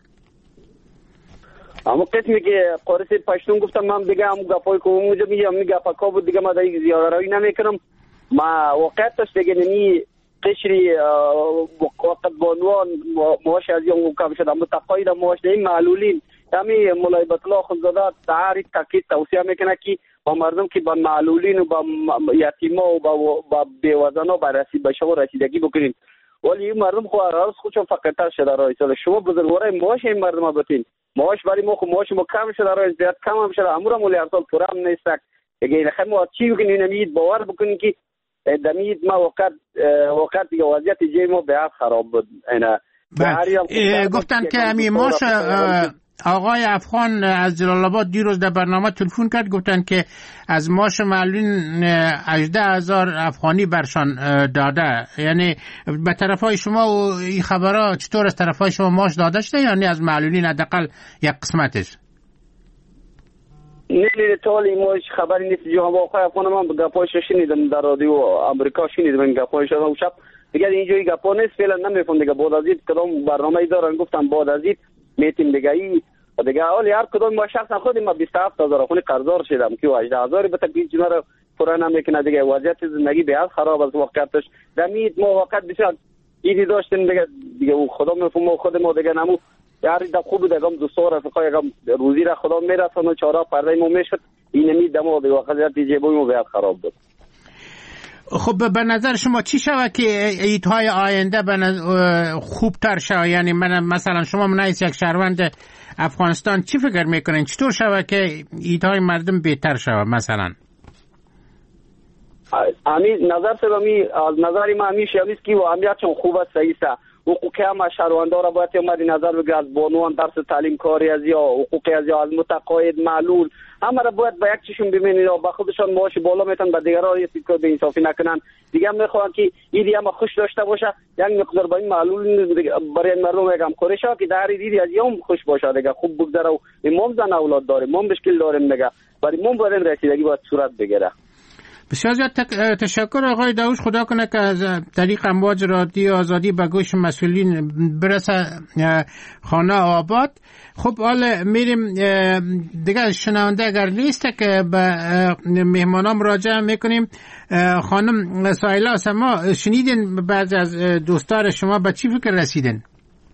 اما قسمی که قاری صاحب پشتون گفتم من دیگه هم گپای که اونجا میگم می گپا بود دیگه ما دیگه زیاده روی نمیکنم. ما واقعیتش دیگه نمی قشری وقت بانوان معاش از اون کم شد، اما تقاید معاش این معلولین همین مولای بطلا خودزاده تعریف تاکید توصیه میکنه که با مردم که با معلولین و با یتیما و با بیوزنا به شما رسیدگی بکنین، ولی این مردم خود از خودشون فقیرتر شده رای سال شما بزرگوارای معاش این مردم بتین معاش برای ما خود معاش ما کم شده رای زیاد کم هم شده امور مولی ارسال پورا هم نیستک اگه خیلی ما چی بکنین امید باور بکنین که دمید ما وقت دیگه وضعیت جای ما به خراب بود. اینا گفتن که امی ماش آقای افغان از جلال آباد دیروز در برنامه تلفن کرد، گفتن که از ماش معلولین 18,000 افغانی برشان داده. یعنی به طرفای شما و این خبرها چطور از طرفای شما ماش داده شده یعنی از معلولین حداقل یک قسمتش؟ نه طولی موش خبری نیست. جو هم آقای افغان من گپایش شنیدم در رادیو آمریکا شنیدم این گپایش و شب دیگه اینجوری گپا نیست فعلا نمیفهم دیگه. بعد از این کدام برنامه‌ای دارن گفتم بعد از این میتیم دیگه ای دیگه اولی هر کدام ما شخصا خودم ما 27000 خونی قرضدار شدم که 18000 به تکلیف جنر پورا نمیکنه دیگه. وضعیت زندگی به خراب از وقتش دمید ما وقت بسیار ایدی داشتیم دیگه خدا میفهمه خود ما دیگه نمو یاری دا خوب دیگه هم دوستا رفقای هم روزی را خدا میرسونه و چهارا پرده ما میشد این می دمو دیگه وقت جیبوی ما به خراب بود. خب به نظر شما چی شود که عیدهای آینده خوبتر شود؟ یعنی مثلا شما منایس یک شهروند افغانستان چی فکر میکنین چطور شود که عیدهای مردم بهتر شود؟ مثلا نظر سبمی از نظری ما همیشه همیست که و امیت چون خوب است صحیح است. حقوقی هم شهروندان را باید اومد نظر بگیرد از بانوان درس تعلیم کاری از یا حقوقی از یا از متقاعد معلول همه را باید با یک چشم ببینید و با خودشان معاش بالا میتن با دیگران یه سیکار به انصافی نکنن دیگه. هم میخوان که ایدی هم خوش داشته باشه یک مقدار با این معلول برای مردم یکم کاری شد که در ایدی از یوم خوش باشه دیگه خوب بگذره و امام زن اولاد داره ما مشکل داریم دیگه برای ما باید رسیدگی باید صورت بگیره. بسیار زیاد تشکر آقای داوش. خدا کنه که از طریق امواج رادیو آزادی به گوش مسئولین برسه خانه آباد. خب حالا میریم دیگه شنونده اگر نیست که به مهمانان مراجعه میکنیم. خانم سایلا سما شنیدین بعضی از دوستان شما به چی فکر رسیدن؟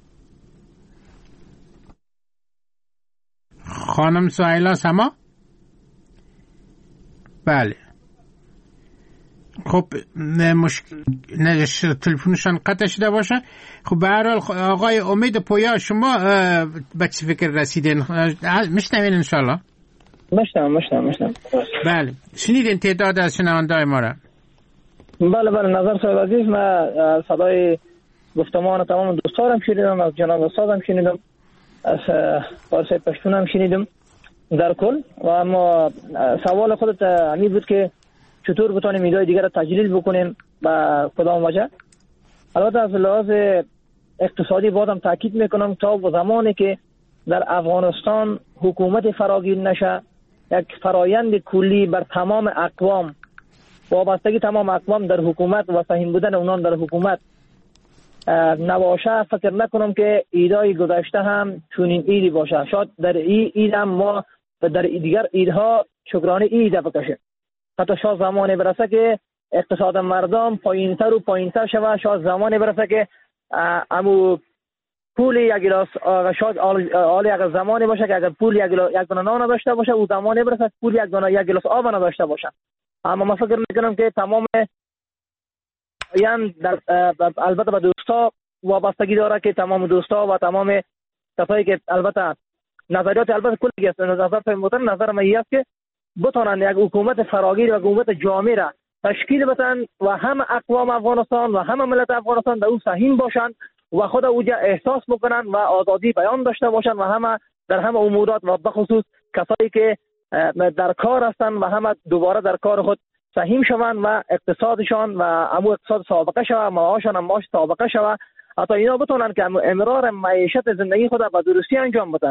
خانم سایلا سما بله خب تلفنشان قطع شده باشه. خب به هر حال آقای امید پویا شما به چی فکر رسیدین؟ میشنوین انشالله؟ میشنم. بله شنیدین تعداد از شنونده‌های ما را؟ بله نظر صاحب عزیز من صدای گفتمان تمام دوستانم شنیدم، از جناب استادم شنیدم، از فارسی پشتون هم شنیدم در کل. و اما سوال خودت همین بود که چطور بتونیم ایدای دیگر را تجلیل بکنیم با کدام وجه. البته از لحاظ اقتصادی بازم تاکید میکنم تا زمانی که در افغانستان حکومت فراگیر نشه یک فرایند کلی بر تمام اقوام وابستگی تمام اقوام در حکومت و فهم بودن اونان در حکومت نباشه فکر نکنم که ایدای گذشته هم چونین ایدی باشه. شاید در اید هم ما در دیگر ایدها شکرانه ایده بکشه. حتی شاید زمانی برسه که اقتصاد مردم پایینتر و پایینتر شود. شاید زمانی برسه که امو پول یک گلاس شاید حال یک زمانی باشه که اگر پول یک دانه نان داشته باشه او زمانی برسه پول یک گلاس آب نداشته باشه. اما من فکر میکنم که تمام یعنی البته به دوستا وابستگی داره که تمام دوستا و تمام کسایی که البته نظریات البته کلی است، نظر فهمتن نظر من است که بتونن یک حکومت فراگیر و حکومت جامع را تشکیل بدن و هم اقوام افغانستان و هم ملت افغانستان در او سهیم باشند و خود اوجا احساس بکنن و آزادی بیان داشته باشند و همه در همه امورات و بخصوص کسایی که در کار هستند و همه دوباره در کار خود سهیم شوند و اقتصادشان و امو اقتصاد سابقه شود، معاششان هم معاش سابقه شود، حتی اینا بتونن که امرار معیشت زندگی خود به درستی انجام بدن.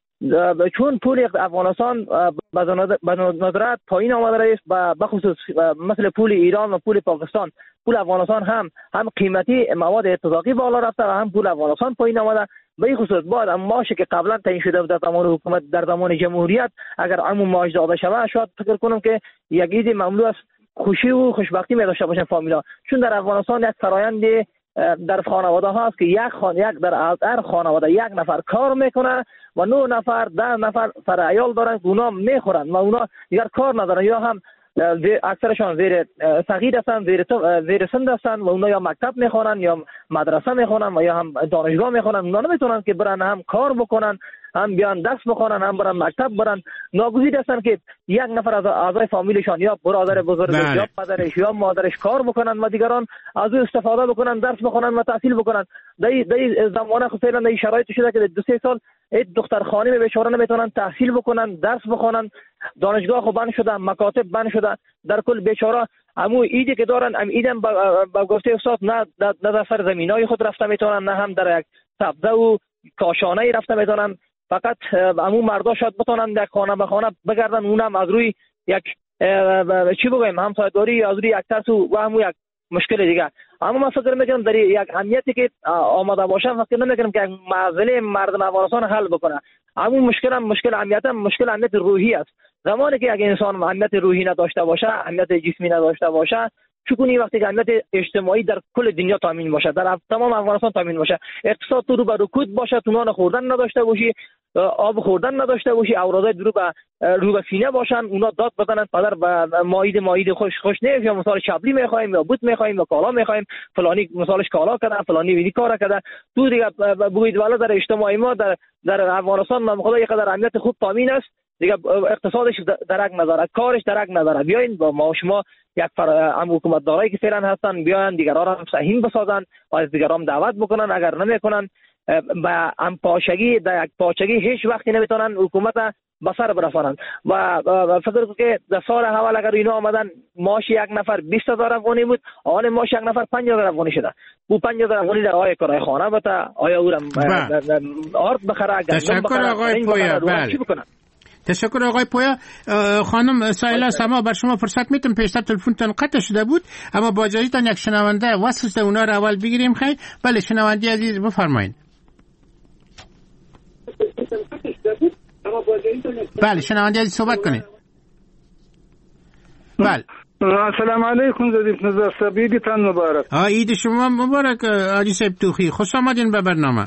چون پول افغانستان به ندرت پایین آمده است و بخصوص مثل پول ایران و پول پاکستان، پول افغانستان هم قیمتی مواد اتفاقی بالا رفته و هم پول افغانستان پایین آمده. به این خصوص بعد معاشی که قبلا تعیین شده بود در زمان حکومت در زمان جمهوریت اگر همون معاش داده شود شاید فکر کنم که یک عید مملو از خوشی و خوشبختی می داشته باشن فامیلا. چون در افغانستان یک فرآیند در خانواده ها است که یک در هر خانواده یک نفر کار میکنه و 9 نفر 10 نفر عیال دارن که اونا میخورن و اونا دیگر کار ندارن یا هم اکثرشان زیر صغیر هستن، زیر سن هستن و اونا یا مکتب میخوانن یا مدرسه میخوانن و یا هم دانشگاه میخوانن. اونا نمیتونن که برن هم کار بکنن هم بیان درس بخونن هم برن مکتب برن. ناگزیر هستن که یک نفر از اعضای فامیلشان یا برادر بزرگش یا پدرش یا مادرش کار بکنن و دیگران از او استفاده بکنن، درس بخونن و تحصیل بکنن. در زمانه خود فعلا در شرایط شده که 2-3 سال دختر خانم بیچاره نمیتونن تحصیل بکنن، درس بخونن، دانشگاه خو بند شده، مکاتب بند شده. در کل بیچاره همو ایدی که دارن هم ایدم با گفته استاد نه در سر زمینای خود رفته میتونن نه هم در یک سبزه و کاشانه رفته میتونن. فقط همو مردا شاید بتونن یک خانه به خانه بگردن، اونم از روی یک چی بگویم همسایه‌داری از روی یک ترس و همو یک مشکل دیگه. اما من فکر میکنم در یک امنیتی که آماده باشه فکر نمیکنم که معضله مردم افغانستان حل بکنه. همون مشکل امنیت روحی است. زمانی که اگه انسان امنیت روحی نداشته باشه، امنیت جسمی نداشته باشه، چون وقتی که امنیت اجتماعی در کل دنیا تامین باشه، در تمام افغانستان تامین باشه، اقتصاد تو رو به رکود باشه، تو نان خوردن نداشته باشی، آب خوردن نداشته باشی، اورادای رو به سینه باشن، اونا داد بزنن پدر به مایید خوش نیست، یا مثال شبلی میخوایم یا بوت میخوایم یا کالا میخوایم، فلانی مثالش کالا کرده، فلانی ویدی کار کرده. تو دیگه بگوید والا در اجتماعی ما در افغانستان ما خدا یقدر امنیت خوب تامین است، دیگه اقتصادش درک نداره، کارش درک نداره. بیاین با ما شما یک حکومت دارایی که فعلا هستن بیاین دیگران را سهیم بسازن و از دیگران دعوت بکنن. اگر نمیکنن با هم پاشگی در یک پاچگی هیچ وقتی نمیتونن حکومت به سر برسانن. و فکر کنم که در سال اول اگر اینا آمدن معاش یک نفر 20,000 افغانی بود، حالا معاش یک نفر 5,000 افغانی شده. او 5,000 افغانی در آیا کرای خانه بده، آیا او آرد بخره، تشکر آقای پویا. تشکر آقای پویا. خانم سایلا سما بر شما فرصت میتم، پیشتر تلفنتون قطع شده بود اما با اجازهتون یک شنونده وصل اونا رو اول بگیریم. خیر بله شنونده عزیز بفرمایید. بله شنونده عزیز صحبت کنید. بله السلام علیکم ضیف نظر صاحب، عیدتان مبارک. عید شما مبارک حاجی صاحب توخی، خوش آمدین به برنامه.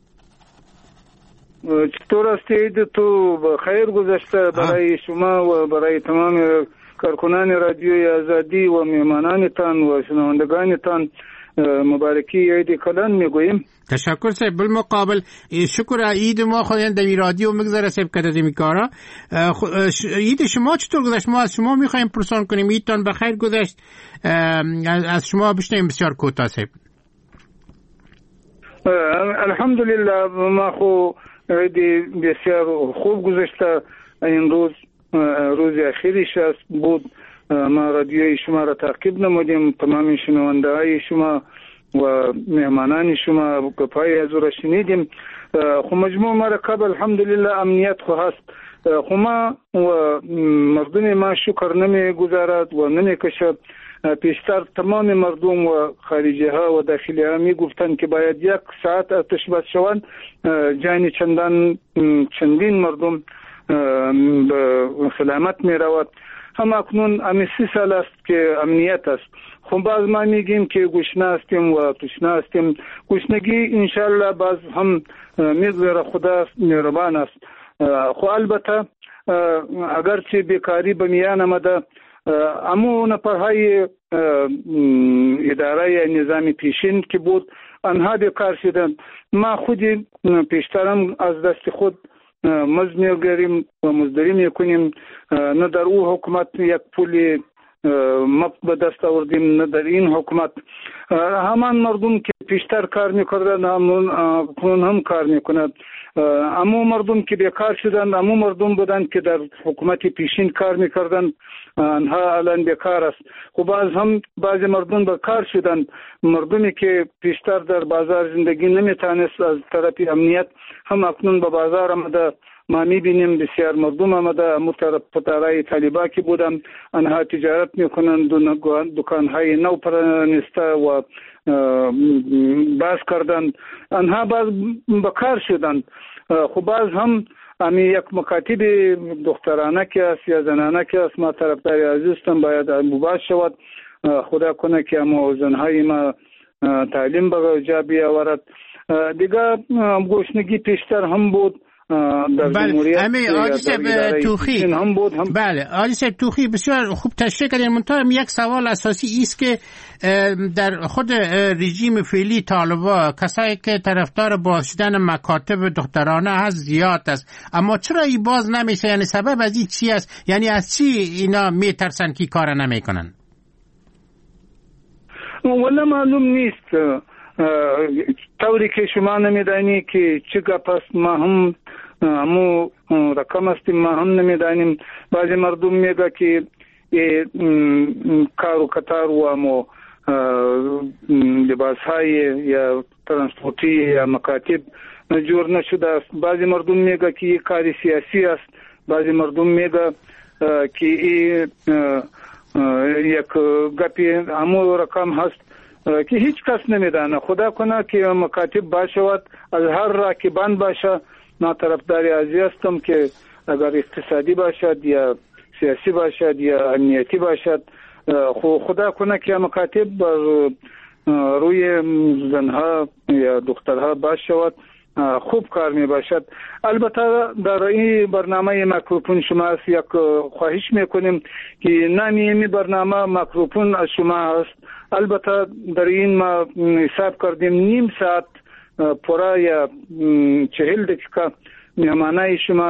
چطور است عید تو بخیر گذشته برای شما و برای تمام کارکنان رادیوی آزادی و میهمانانتان و شنوندگانتان مبارکی عید کلان میگوییم. تشکر صاحب. بالمقابل شکر عید ما خودین در رادیو مگذره صاحب کده میکارا. عید شما چطور گذشت؟ ما از شما میخوایم پرسان کنیم عیدتان بخیر گذشت، از شما بشنویم بسیار کوتاه صاحب. الحمدلله ما خو عید بسیار خوب گذشته. این روز اخیرش بود. ما رادیوی شما را تعقیب نمودیم، تمام شنونده های شما و مهمانان شما گپای از را شنیدیم. خو مجموع ما را قبل الحمدلله امنیت خو هست. خو ما و مردم ما شکر نمی گذارد و نمی کشد. پیشتر تمام مردم و خارجی ها و داخلی ها می گفتند که باید 1 ساعت آتش بس شوند، جان چندین مردم به سلامت می رود. هم اکنون امی 30 سال است که امنیت است. خب باز ما میگیم که گشنه هستیم و تشنه هستیم. گشنگی انشالله باز هم میگذره، خدا مهربان است. خو البته اگرچه بیکاری به میان آمده، اما نفرهای اداره نظام پیشین که بود آنها بیکار شدند. ما خودی پیشترم از دست خود مزد میگیریم و مزدوری میکنیم، نه در او حکومت یک پولی ما به دست آوردیم نه در این حکومت. همان مردم که پیشتر کار میکردن هم کار میکنند. اما مردم که بیکار شدند، اما مردم بودند که در حکومت پیشین کار میکردند، آنها الان بیکار است. خب باز هم بعضی مردم بیکار شدند. مردمی که پیشتر در بازار زندگی نمیتونست از طرف امنیت، هم اکنون به بازار آمده. ما میبینیم بسیار مردم آمده. امو طرف پتارای طالبا که بودن، آنها تجارت میکنند، دکانهای نو پرانسته و باز کردند، آنها باز بکار شدند. خب باز هم امی یک مکاتب دخترانه که است یا زنانه که است، ما طرفدار عزیزتم باید مباز شود. خدا کنه که اما زنهای ما تعلیم به جا بیاورد. دیگه گشنگی پیشتر هم بود در جمهوریت. توخی بله آلیس توخی بسیار خوب تشریح کردین. منتها یک سوال اساسی است که در خود رژیم فعلی طالبا کسایی که طرفدار باز شدن مکاتب دخترانه هست زیاد است، اما چرا این باز نمیشه؟ یعنی سبب از این چی است؟ یعنی از چی اینا میترسن که کار نمیکنن؟ والله معلوم نیست. طوری که شما نمیدانی که چه گپ است، ما هم همو رقم هستیم، ما هم نمیدانیم. بعضی مردم میگه که کار و کتار و همو لباس های یا ترانسپورتی یا مکاتب جور نشده است. بعضی مردم میگه که این کار سیاسی است. بعضی مردم میگه که یک گپی همو رقم هست که هیچ کس نمیدانه. خدا کنه که مکاتب باشد، از هر راکبان باشه. ما طرفدار ازی هستم که اگر اقتصادی باشد یا سیاسی باشد یا امنیتی باشد، خدا کنه که مکاتب روی زنها یا دخترها باشد، خوب کار می باشد. البته در این برنامه مایکروفون شما یک خواهش میکنیم که نامی این برنامه مایکروفون از شما است. البته در این ما حساب کردیم نیم ساعت پورا یا 40 دقیقه مهمانای شما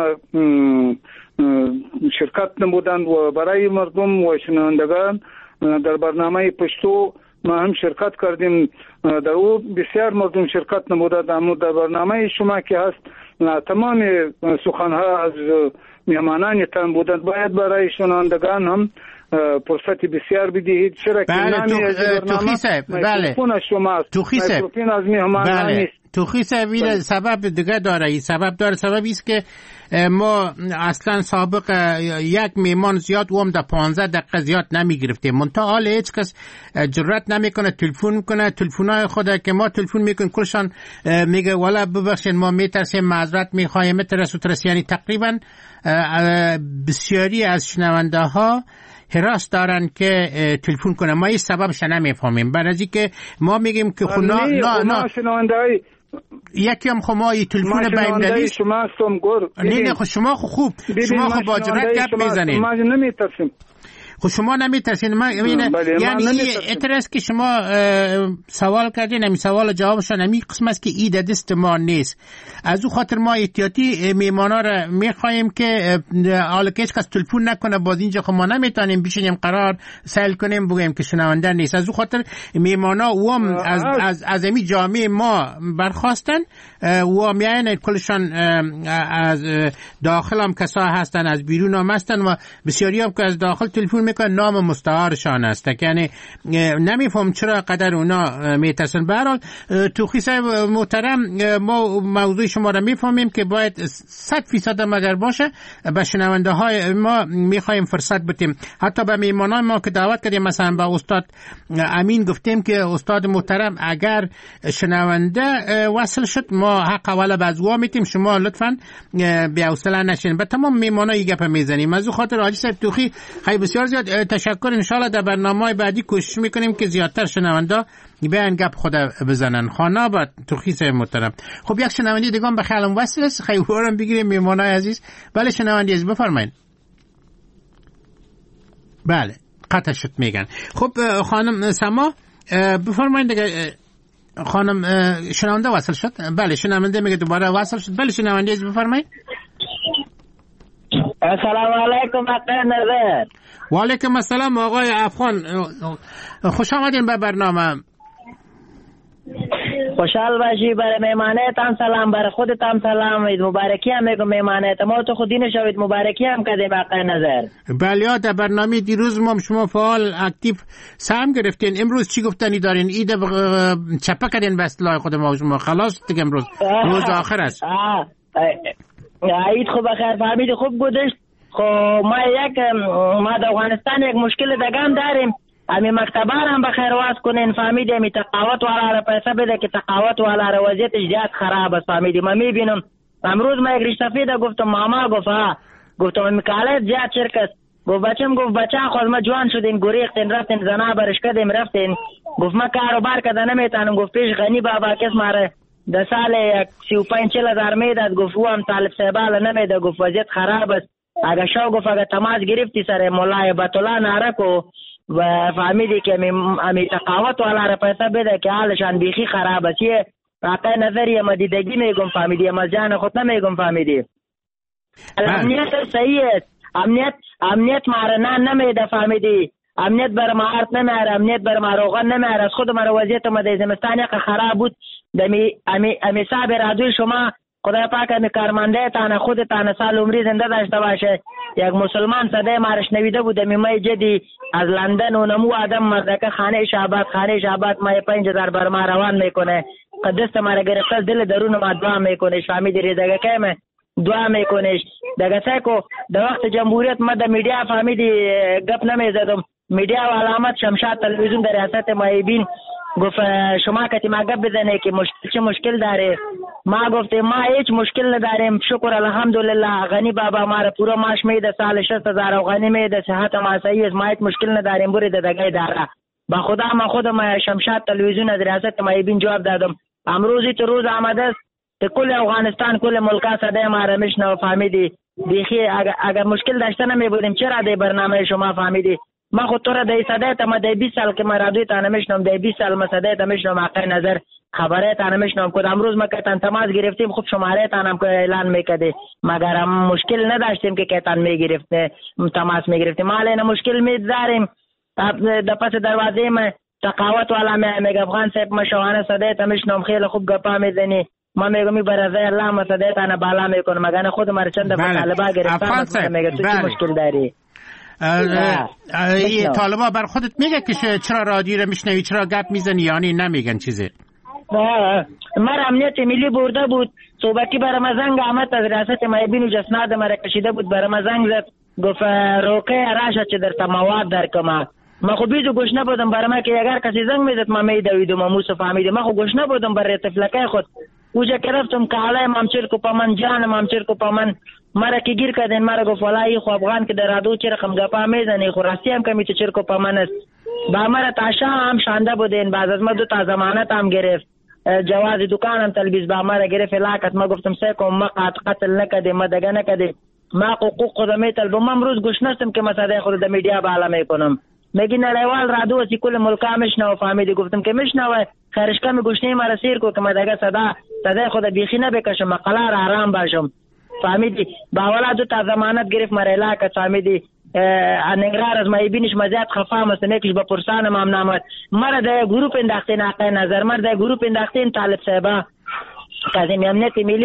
شرکت نمودند و برای مردم و شنوندگان در برنامه پشتو ما هم شرکت کردیم. در او بسیار مردم شرکت نمودند. اما در برنامه شما که هست تمام سخنها از مهمانانتان بودند. باید برای شنوندگان هم فرصت بسیار بدهید. چرا که نامی از برنامه میکروفون شماست، میکروفون از مهمانان نیست. توخی سبب دیگه داره. سبب ایست که ما اصلا سابق یک میمان زیاد و هم در 15 دقیقه زیاد نمی گرفتیم. منتها حال هیچ کس جرأت نمیکنه تلفن کنه. تلفن‌های خود که ما تلفن میکنیم کلشان میگه والا ببخشید ما میترسیم، معذرت میخوایم، ترس. یعنی تقریبا بسیاری از شنونده ها حراس دارن که تلفن کنه. ما این سببش نمیفهمیم. برای که ما میگیم که نه شنونده یکی هم خمایی تلفن بایمدلی شما هستم گر نه شما خوب شما خوب با جرأت گپ میزنید. ما نمیترسیم. خب شما نمیترسین. یعنی اعتراض که شما سوال کردین، همین سوال جوابشان همین قسم است که ایده دست ما نیست. از او خاطر ما احتیاطی میمانا را میخوایم که حالا که هیچ کس تلفن نکنه. باز اینجا خب ما نمیتونیم بشینیم قرار سیل کنیم بگیم که شنونده نیست. از او خاطر میمانا و هم از همین جامعه ما برخواستن و میاین کلشان از داخل هم کسا هستن، از بیرون هم هستن و بسیاری هم که از داخل تلفن میکنن نام مستعارشان است، یعنی نمیفهم چرا قدر اونا میترسن. به هر حال توخی صاحب محترم، ما موضوع شما را میفهمیم که باید 100% مگر باشه. به شنونده های ما میخوایم فرصت بدیم، حتی به میهمانان ما که دعوت کردیم، مثلا با استاد امین گفتیم که استاد محترم اگر شنونده وصل شد ما حق اول به ازوا میتیم، شما لطفاً بی‌حوصله نشین. به تمام میهمانای گپ میزنیم. از خاطر حاجی صاحب توخی خیلی بسیار زیاد تشکر. ان شاء الله در برنامه‌های بعدی کوشش میکنیم که زیادتر شنونده بیان گپ خود بزنن. خانه با توخی صاحب محترم. خب یک شنونده دیگه هم به خیالم وصل است، خیلی وارم بگیریم میهمانای عزیز. بله شنونده عزیز بفرمایید. بله قطع شد میگن. خب خانم سما بفرمایید دیگه. خانم شنونده وصل شد؟ بله شنونده میگه دوباره وصل شد. بله شنونده عزیز بفرمایید. السلام علیکم آقای نظر. و علیکم السلام آقای افغان، خوش آمدین به برنامه. خوشحال باشی. برای مهمانتان سلام، برای خودتان سلام، عید مبارکی هم میگم مهمانت ما تو خودین شوید مبارکی هم کردیم آقای نظر. بله در برنامه دیروز ما شما فعال اکتیو سهم گرفتین. امروز چی گفتنی دارین؟ عید چپه کردین به اصطلاح خود ما شما. خلاص دیگه امروز روز آخر است. عید خوب بخیر فهمید، خوب گذشت. خب ما در افغانستان یک مشکل دیگه هم داریم. امی مکتبان هم بخیر واس کنین فهمیدی. امی تقاوت والا را پیسه بده که تقاوت والا را وضعیتش زیاد خراب است فهمیدی. ما میبینم امروز ما یک رشتفیده گفتم ماما گفتم امی کالت زیاد شرکت گفت بچم گفت بچه خود ما جوان شدین گریختین رفتین زنا برش کدیم رفتین. گفت ما کاروبار کده نمیتانم. گفت پیش غنی بابا کس ماره ده سال 35-40 میداد. گفت او هم طالب صاحباله نمیده. گفت وضعیت خراب است. اگه شو گفت اگه تماس گرفتی سر مولای بطلا نارکو و فهمیدی که امی تقاوت والا را پیسه بده که حالشان بیخی خراب است. یه واقع نظریه ما دیدگی میگم فهمیدی، ما جان خود نمیگم فهمیدی. امنیت صحیح است. امنیت مارنان نمیده فهمیدی. امنیت بر ما عرض نمیاره، امنیت بر ما روغن نمیاره. از خود ما وضعیت ما در زمستان یک خراب بود. امی صاحب رادوی شما خدای پاک امی کارمنده تانه خودتانه سال عمری زنده داشته باشه. یک مسلمان صدای مارش نویده بود امی مای جدی از لندن و نمو آدم مردکه خانه شعبات مای 5000 بر ما روان میکنه. قدست ما را گرفته دل درون ما دعا میکنش فهمیدی. ریزگه کمه دعا میکنش دگه سکو در وقت جمهوریت ما در میډیا فهمیدی گپ نمیزدم. میډیا و علامت شمشاد تلویزیون در ریاست مایبین گفت شما کتی ما گپ بزنه که چه مشکل داره. ما گفتیم ما هیچ مشکل نداریم شکر الحمدلله. غنی بابا ما را پورا ماش میده سال 60,000 و غنی میده صحت ما صحیح است. ما هیچ مشکل نداریم برید دگه داره. با خدا ما خودم شمشاد تلویزیون از ریاست مایبین جواب دادم. امروزی تو روز آمده است کل افغانستان کل ملکا صدای ما را میشنو فهمیدی. بیخی اگر مشکل داشته نمی بودیم چرا در برنامه شما فهمیدی. ما خود تو را در صدای تا ما در 20 سال که ما رادیوی تا نمیشنم در 20 سال ما صدای تا میشنم آقای نظر خبره تا نمیشنم. کد امروز ما که تماس گرفتیم خوب شماره تا هم که اعلان میکرده مگر هم مشکل نداشتیم که کتان میگرفته تماس میگرفتیم. ما الان مشکل میداریم در پس دروازه ما تقاوت والا میگه افغان صاحب ما شوانه صدای تا میشنم خیلی خوب گپا میزنی. ما میگم برای الله ما صدای تا بالا میکنم مگر خود ما چند دفعه طالبا گرفتم میگه تو چی مشکل داری. طالبا بر خودت میگه که چرا رادیو رو میشنوی چرا گپ میزنی یعنی نمیگن چیزی؟ مر امنیت ملی برده بود صوبتی برای ما زنگ آمد از ریاست مایبین و جسناد مرا کشیده بود برای ما زنگ زد گفت روکه راشه چه در تمواد در کما. ما خو بیزو گوش نبودم برای ما که اگر کسی زنگ میزد ما میدویدم و موسو فهمیده. ما خو گوش نبودم برای تفلکه خود اوجا که رفتم که حالا مامچر کو پا من جان مامچر کو پا من مرا که گیر کردن مرا گفت والله خو افغان که در رادیو چه رقم گپا میزنی خو راستی هم کمی چر کو پا من است. با مرا تاشا هم شانده بودین بعد از ما 2 تا ضمانت هم گرفت جواز دکانم تلبیس با مرا گرفت لاکت. ما گفتم سه کوم ما قتل نکدی ما دگه نکدی ما حقوق خودم میطلبم. ما امروز گوش نستم که مساله خود در میډیا بالا میکنم. میگی نړیوال رادیو چې کل ملکا مشنو فهمیدی. گفتم که مشنو خرشکا می گوشنی مرا سیر کو که ما دگه صدا خود بیخی نبکشم مقلار آرام باشم فهمیدی. با ولا 2 تا ضمانت گرفت مرا علاقه فهمیدی. انگرار از مایبینش مزیت خفا مسنکش با پرسان مام نامد مرا در گروپ انداختین آقای نظر مرا در گروپ انداختین طالب صاحبا کازم امنیت ملی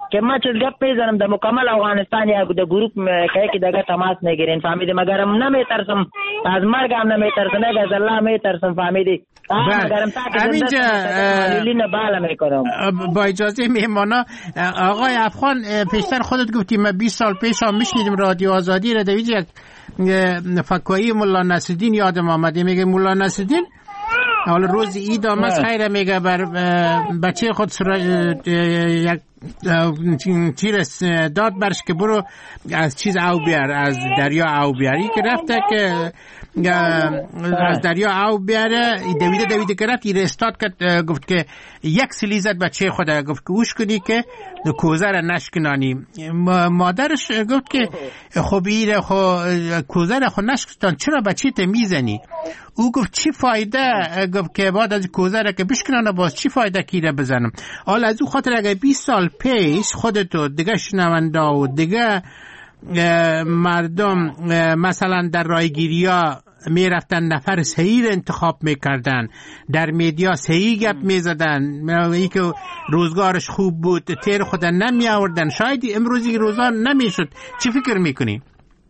که ما چیز گپ میزنم در مکمل افغانستان یا در گروپ که دیگه تماس نگیرین فهمیدی، مگرم نمیترسم از مرگم، نمیترسم از الله میترسم فهمیدی. مگرم تا که زنده بالا میکنم. با اجازه مهمانا آقای افغان، پیشتر خودت گفتی ما 20 سال پیش هم میشنیدیم رادیو آزادی را، دویج یک فکایی مولا نصرالدین یادم آمده، میگه مولا نصرالدین حالا روز عید آمد خیره میگه بر بچه خود یک تیر داد برش که برو از چیز او بیار، از دریا او بیاری که رفته که از دریا او بیاره، دویده که رفت ایره استاد کرد، گفت که یک سلی زد بچه خود، گفت که اوش کنی که کوزه را نشکنانی. مادرش گفت که خب ایره کوزه را خود نشکنان چرا بچه ته میزنی؟ او گفت چی فایده؟ گفت که بعد از کوزه را که بشکنانه باز چی فایده که ایره بزنم؟ حالا از او خاطر اگه 20 سال پیش خودتو دیگه شنونده و دیگه مردم مثلا در رایگیری ها می رفتن نفر صحیح انتخاب می کردن، در میدیا صحیح گپ می زدن، ای که روزگارش خوب بود تیر خود نمی آوردن، شاید امروزی روزگار نمی شد. چی فکر می کنی؟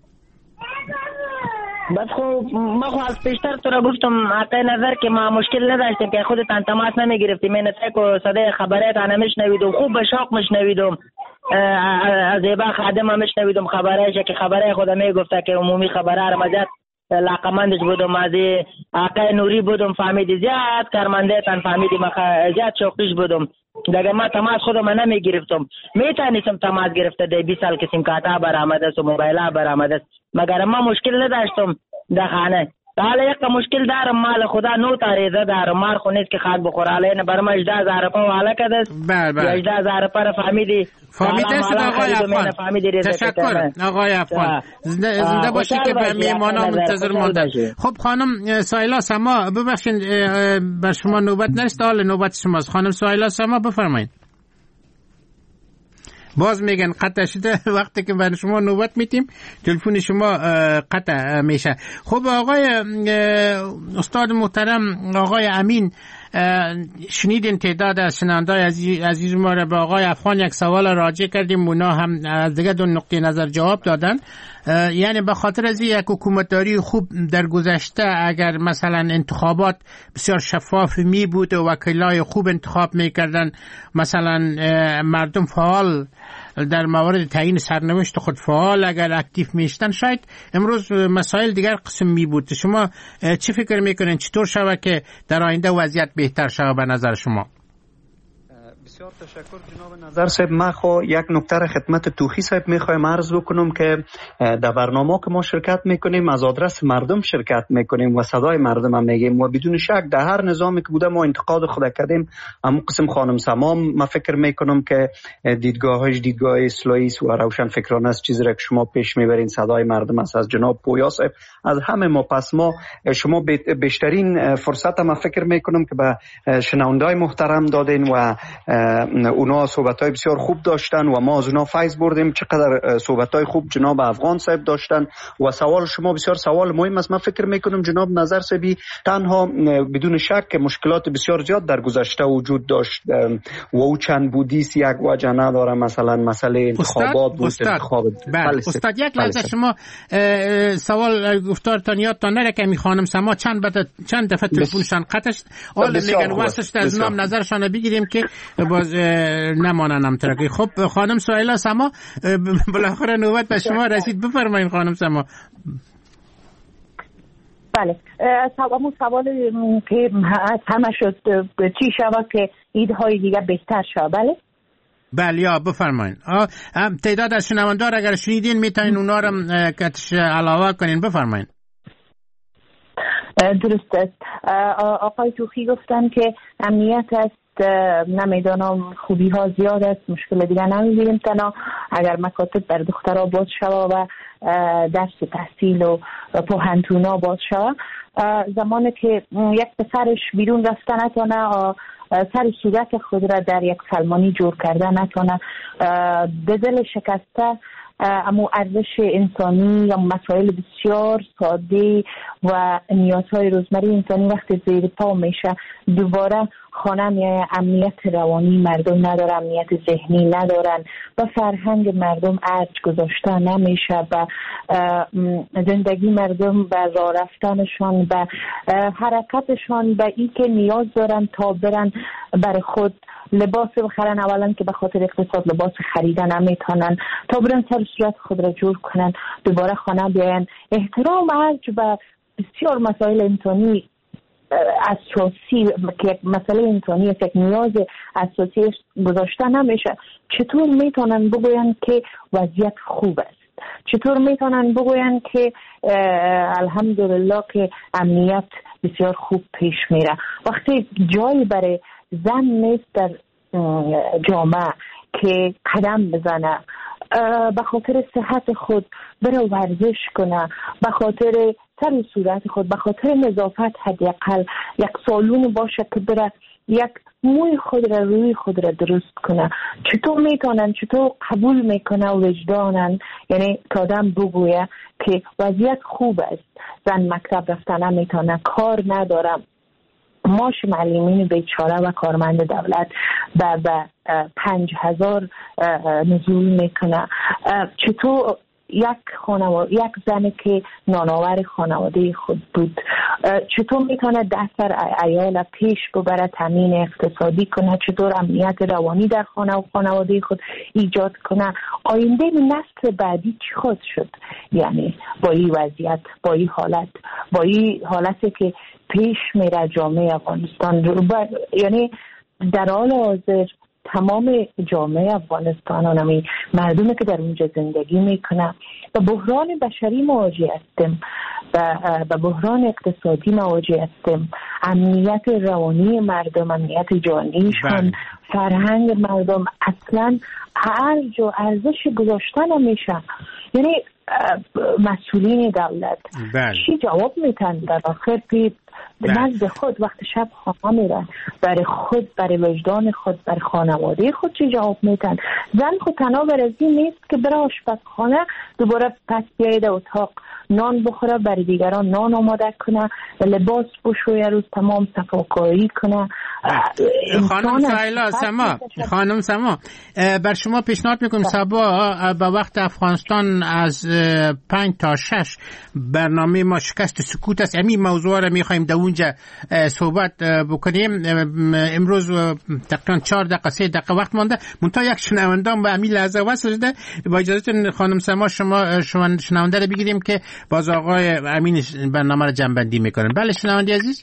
بس خب ما خو از پیشتر تو را گفتم حتی نظر که ما مشکل نداشتیم که خودتان تماس نمی گرفتیم، من که صدای خبرات انا میشنویدم، خوب به شوق میشنویدم، از ایبا خادم هم میشنویدم خبرایش که خبرای خود میگفته که عمومی خبرها را مزد لاقمندش بودم، از آقای نوری بودم فهمیدی، زیاد کرمنده تن فهمیدی، ما زیاد شوقیش بودم دیگه. ما تماس خودم نمی گرفتم، میتونستم تماس گرفته ده 20 سال که سیم کارتا برآمده است و موبایل برآمده است، مگر ما مشکل نداشتم در خانه. حالا یک مشکل دارم، مال خدا 9 تا ریزه دارم، مار خو نیست که خاک بخوره، حالا اینه برام 18000 روپیه حالا کده است، 18000 روپیه فهمیدی است آقای افغان. تشکر آقای افغان، زنده باشی که به میهمانا منتظر ماندن. خب خانم سایلا سما، ببخشید بر شما نوبت نرسید، حالا نوبت شماست. خانم سایلا سما بفرمایید. باز میگن قطع شده، وقتی که بر شما نوبت میتیم تلفن شما قطع میشه. خب آقای استاد محترم آقای امین، شنیدین تعداد از شنونده‌های عزیز ما را به آقای افغان یک سوال راجع کردیم، اونا هم از دیگه دو نقطه نظر جواب دادن. یعنی به خاطر از یک حکومتداری خوب در گذشته اگر مثلا انتخابات بسیار شفاف می بود و وکیلای خوب انتخاب می کردن، مثلا مردم فعال در مورد تعیین سرنوشت خود فعال اگر اکتیو میشتن، شاید امروز مسائل دیگر قسم می بود. شما چی فکر میکنین چطور شود که در آینده وضعیت بهتر شود به نظر شما؟ بسیار تشکر جناب نظر صاحب. من خو یک نکته را خدمت توخی صاحب میخوایم عرض بکنم که در برنامه که ما شرکت میکنیم از آدرس مردم شرکت میکنیم و صدای مردم هم میگیم و بدون شک در هر نظامی که بوده ما انتقاد خود کردیم. اما قسم خانم سمام من فکر میکنم که دیدگاهش دیدگاه اصلاحی است و روشن فکرانه است، چیزی را که شما پیش میبرین صدای مردم است. از جناب پویا صاحب از همه ما پس ما شما بیشترین فرصت ما فکر میکنم که به شنونده‌های محترم دادین و اونا صحبت‌های بسیار خوب داشتن و ما از اونا فیض بردیم. چقدر صحبت‌های خوب جناب افغان صاحب داشتن و سوال شما بسیار سوال مهم است. من فکر می‌کنم جناب نظر صاحبی تنها بدون شک که مشکلات بسیار زیاد در گذشته وجود داشت و او چند بودیست یک وجه نداره، مثلا مسئله انتخابات بود. بله استاد یک لحظه شما سوال گفتارتان یادتان نره که می خانم سما چند دفعه تلفنشان قطع شد، حالا نگن واسه از نام نظرشان بگیریم که باز نماننم ترکی. خب خانم سهیلا سما بالاخره نوبت به شما رسید، بفرمایید خانم سما. بله همون سوال که همه شد چی شود که ایدهای دیگه بهتر شود. بله یا بفرمایید. تعداد از شنوندار اگر شنیدین میتونین اونا رو کتش علاوه کنین، بفرمایید. درست است. آقای توخی گفتن که امنیت است، نمیدانم خوبی ها زیاد است، مشکل دیگه نمیبینیم، تنها اگر مکاتب بر دخترها باز شوه و درس تحصیل و پوهنتونا باز شوه، زمانی که یک پسرش بیرون رفته نتونه سر صورت خود را در یک سلمانی جور کرده نتونه، به دل شکسته اما ارزش انسانی یا مسائل بسیار ساده و نیازهای روزمره انسانی وقتی زیر پا میشه دوباره خانه میایه، امنیت روانی مردم نداره، امنیت ذهنی ندارن و فرهنگ مردم ارج گذاشته نمیشه و زندگی مردم به راه رفتنشان به حرکتشان به این که نیاز دارن تا برن برای خود لباس بخرن، اولا که به خاطر اقتصاد لباس خریدن نمیتونن، تا برن سر صورت خود را جور کنن دوباره خانه بیاین. احترام ارج و بسیار مسائل انسانی اساسی که مسئله انسانی است، یک نیاز اساسی گذاشته نمیشه. چطور میتونن بگوین که وضعیت خوب است؟ چطور میتونن بگوین که الحمدلله که امنیت بسیار خوب پیش میره وقتی جایی برای زن نیست در جامعه که قدم بزنه، به خاطر صحت خود بره ورزش کنه، به خاطر سر صورت خود، به خاطر نظافت حداقل یک سالون باشه که بره یک موی خود را روی خود را درست کنه. چطور میتونن، چطور قبول میکنه وجدانن، یعنی که آدم بگویه که وضعیت خوب است، زن مکتب رفتن نمیتونه، کار نداره، معاش معلمین بیچاره و کارمند دولت به 5,000 نزول میکنه. چطور یک زن که نانآور خانواده خود بود چطور میتونه دفتر عیال پیش ببره، تامین اقتصادی کنه، چطور امنیت روانی در خانه و خانواده خود ایجاد کنه؟ آینده نسل بعدی چی خواهد شد؟ یعنی با این وضعیت، با این حالت، با این حالتی که پیش میره جامعه افغانستان، یعنی در حال حاضر تمام جامعه افغانستان و مردمی که در اونجا زندگی میکنه و بحران بشری مواجه هستیم و بحران اقتصادی مواجه هستیم. امنیت روانی مردم، امنیت جانیشون، فرهنگ مردم اصلا ارج و ارزش گذاشته نمیشه. یعنی مسئولین دولت چی جواب میتن در آخر که نزد خود وقت شب خانه میرن، برای خود، برای وجدان خود، برای خانواده خود چی جواب میتن؟ زن خود تنها برزی نیست که برای آشپزخانه دوباره پس بیاید اتاق نان بخوره، برای دیگران نان آماده کنه، لباس بشویه، روز تمام صفاکاری کنه. خانم سما بر شما پیشنهاد میکنم صبا به وقت افغانستان از 5 تا 6 برنامه ما شکست سکوت است، همین موضوع را میخوایم در اونجا صحبت بکنیم. امروز تقریبا 4 دقیقه 3 دقیقه وقت مانده، منتها یک شنوندام به همین لحظه وصل شده. با اجازهتون خانم سما شما شنونده رو بگیریم که باز آقای امین برنامه رو جنبندی میکنن. بله شنونده عزیز.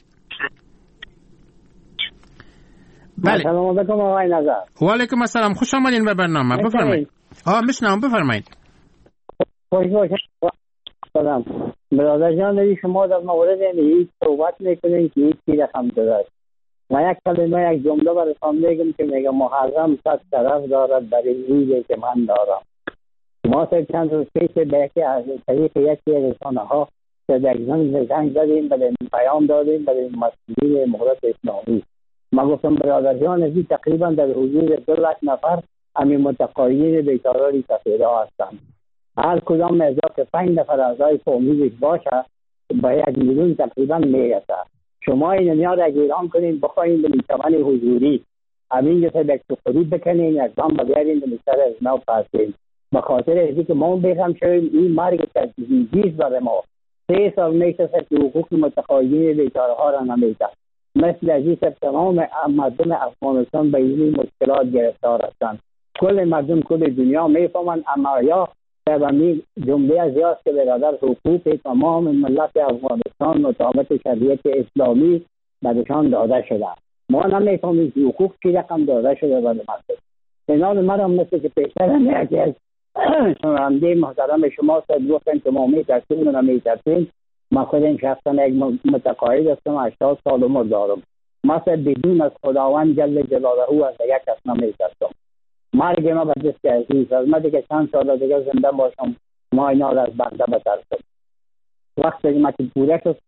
بله. سلام علیکم آقای نظر. و علیکم السلام، خوش آمدین به برنامه. بفرمایید. میشنوم، بفرمایید. خوش باشید. سلام. برادر جان، شما در مورد این صحبت میکنین که این رقم داره و یک کلمه، یک جمله براتون میگم که میگم محرم 100 طرف دارد برای روزی که من دارم. ما چند روز پیش به یکی از طریق یکی رسانه ها زنگ زدیم، به پیام دادیم به مسئولین مخالف اسلامی. ما گفتم برادر جان، این تقریبا در حضور 2 لک نفر همین متقاعدین بیقراری سفیده هستند. هر کدام از که 5 نفر اعضای فامیلش باشه با 1 میلیون تقریبا میرسه. شما این دنیا را گیران کنین، بخواین به چمن حضوری همین جسه بکتوری بکنین، اقدام بگیرین به سر از نو پاسین. به خاطر ازی که ما بگم شویم این مرگ تجدیدیست برای ما 3 سال میشه که حقوق متقاعدین بیچاره ها را نمیده. مثل عزیز تمام مردم افغانستان به این مشکلات گرفتار هستند. کل مردم کل دنیا میفهمند، اما یا همین جمله از یاست که برادر حقوق تمام ملت افغانستان مطابق شریعت اسلامی برشان داده شده. ما نمیفهمیم که حقوق چی رقم داده شده برای مردم. اینال مرا مثل که پیشتر یکی از شنونده محترم شما گفتن که ما میترسیم و نمیترسیم. من خود این شخصا یک متقاعد هستم، 80 سال عمر دارم. مثلا بدون از خداوند جل جلاله از یک کس نمیترسم. مرگ ما به دست عزیز از من دیگه چند سال دیگه زنده باشم، ما اینا از بنده بترسم. وقتی ما که پوره شد.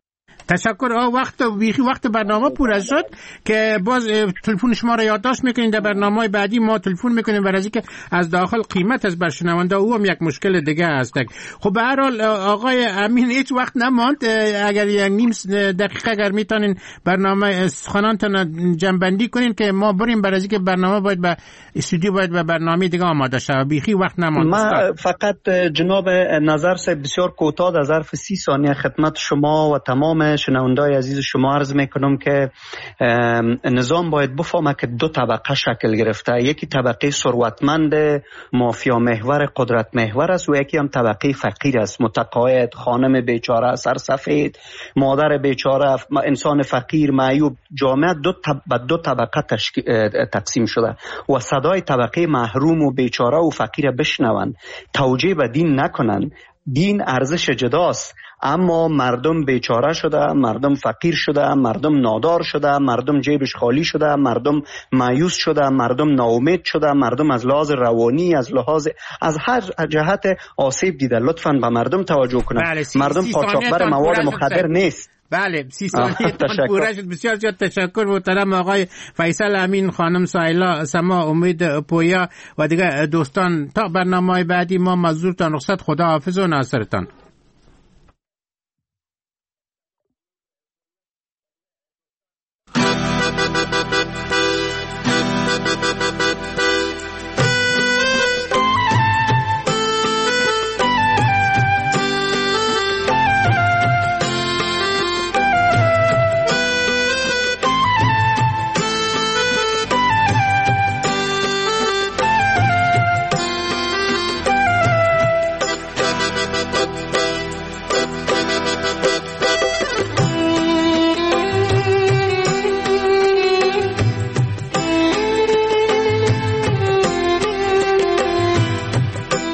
تشکر. وقت برنامه پر از شد که باز تلفن شما را یادداشت میکنین، در برنامه بعدی ما تلفن میکنیم برای اینکه از داخل قیمت از برشنونده او هم یک مشکل دیگه هست. خب به هر حال آقای امین هیچ وقت نماند، اگر یک نیم دقیقه اگر میتونین برنامه سخنانتون جنبندی کنین که ما بریم برای اینکه برنامه باید به استودیو باید به برنامه دیگه آماده شه. بیخی وقت نماند. ما فقط جناب نظر سے بسیار کوتاه در ظرف 30 ثانیه خدمت شما و تمام شنوندای عزیز شما عرض میکنم که نظام باید بفهمه که دو طبقه شکل گرفته. یکی طبقه ثروتمند مافیا محور قدرت محور است و یکی هم طبقه فقیر است، متقاعد، خانم بیچاره، سرسفید، مادر بیچاره، انسان فقیر معیوب. جامعه به دو طبقه تقسیم شده و صدای طبقه محروم و بیچاره و فقیر بشنون، توجیه به دین نکنن. دین ارزش جداست، اما مردم بیچاره شده، مردم فقیر شده، مردم نادار شده، مردم جیبش خالی شده، مردم مایوس شده، مردم ناامید شده، مردم از لحاظ روانی از هر جهت آسیب دیده. لطفاً به مردم توجه کنند. مردم قاچاقبر مواد مخدر نیست. بله 30 ثانیه پوره شد. بسیار زیاد تشکر محترم آقای فیصل امین، خانم سایلا سما، امید پویا و دیگه دوستان. تا برنامه بعدی ما مزدورتان رخصت. خدا حافظ و ناصرتان.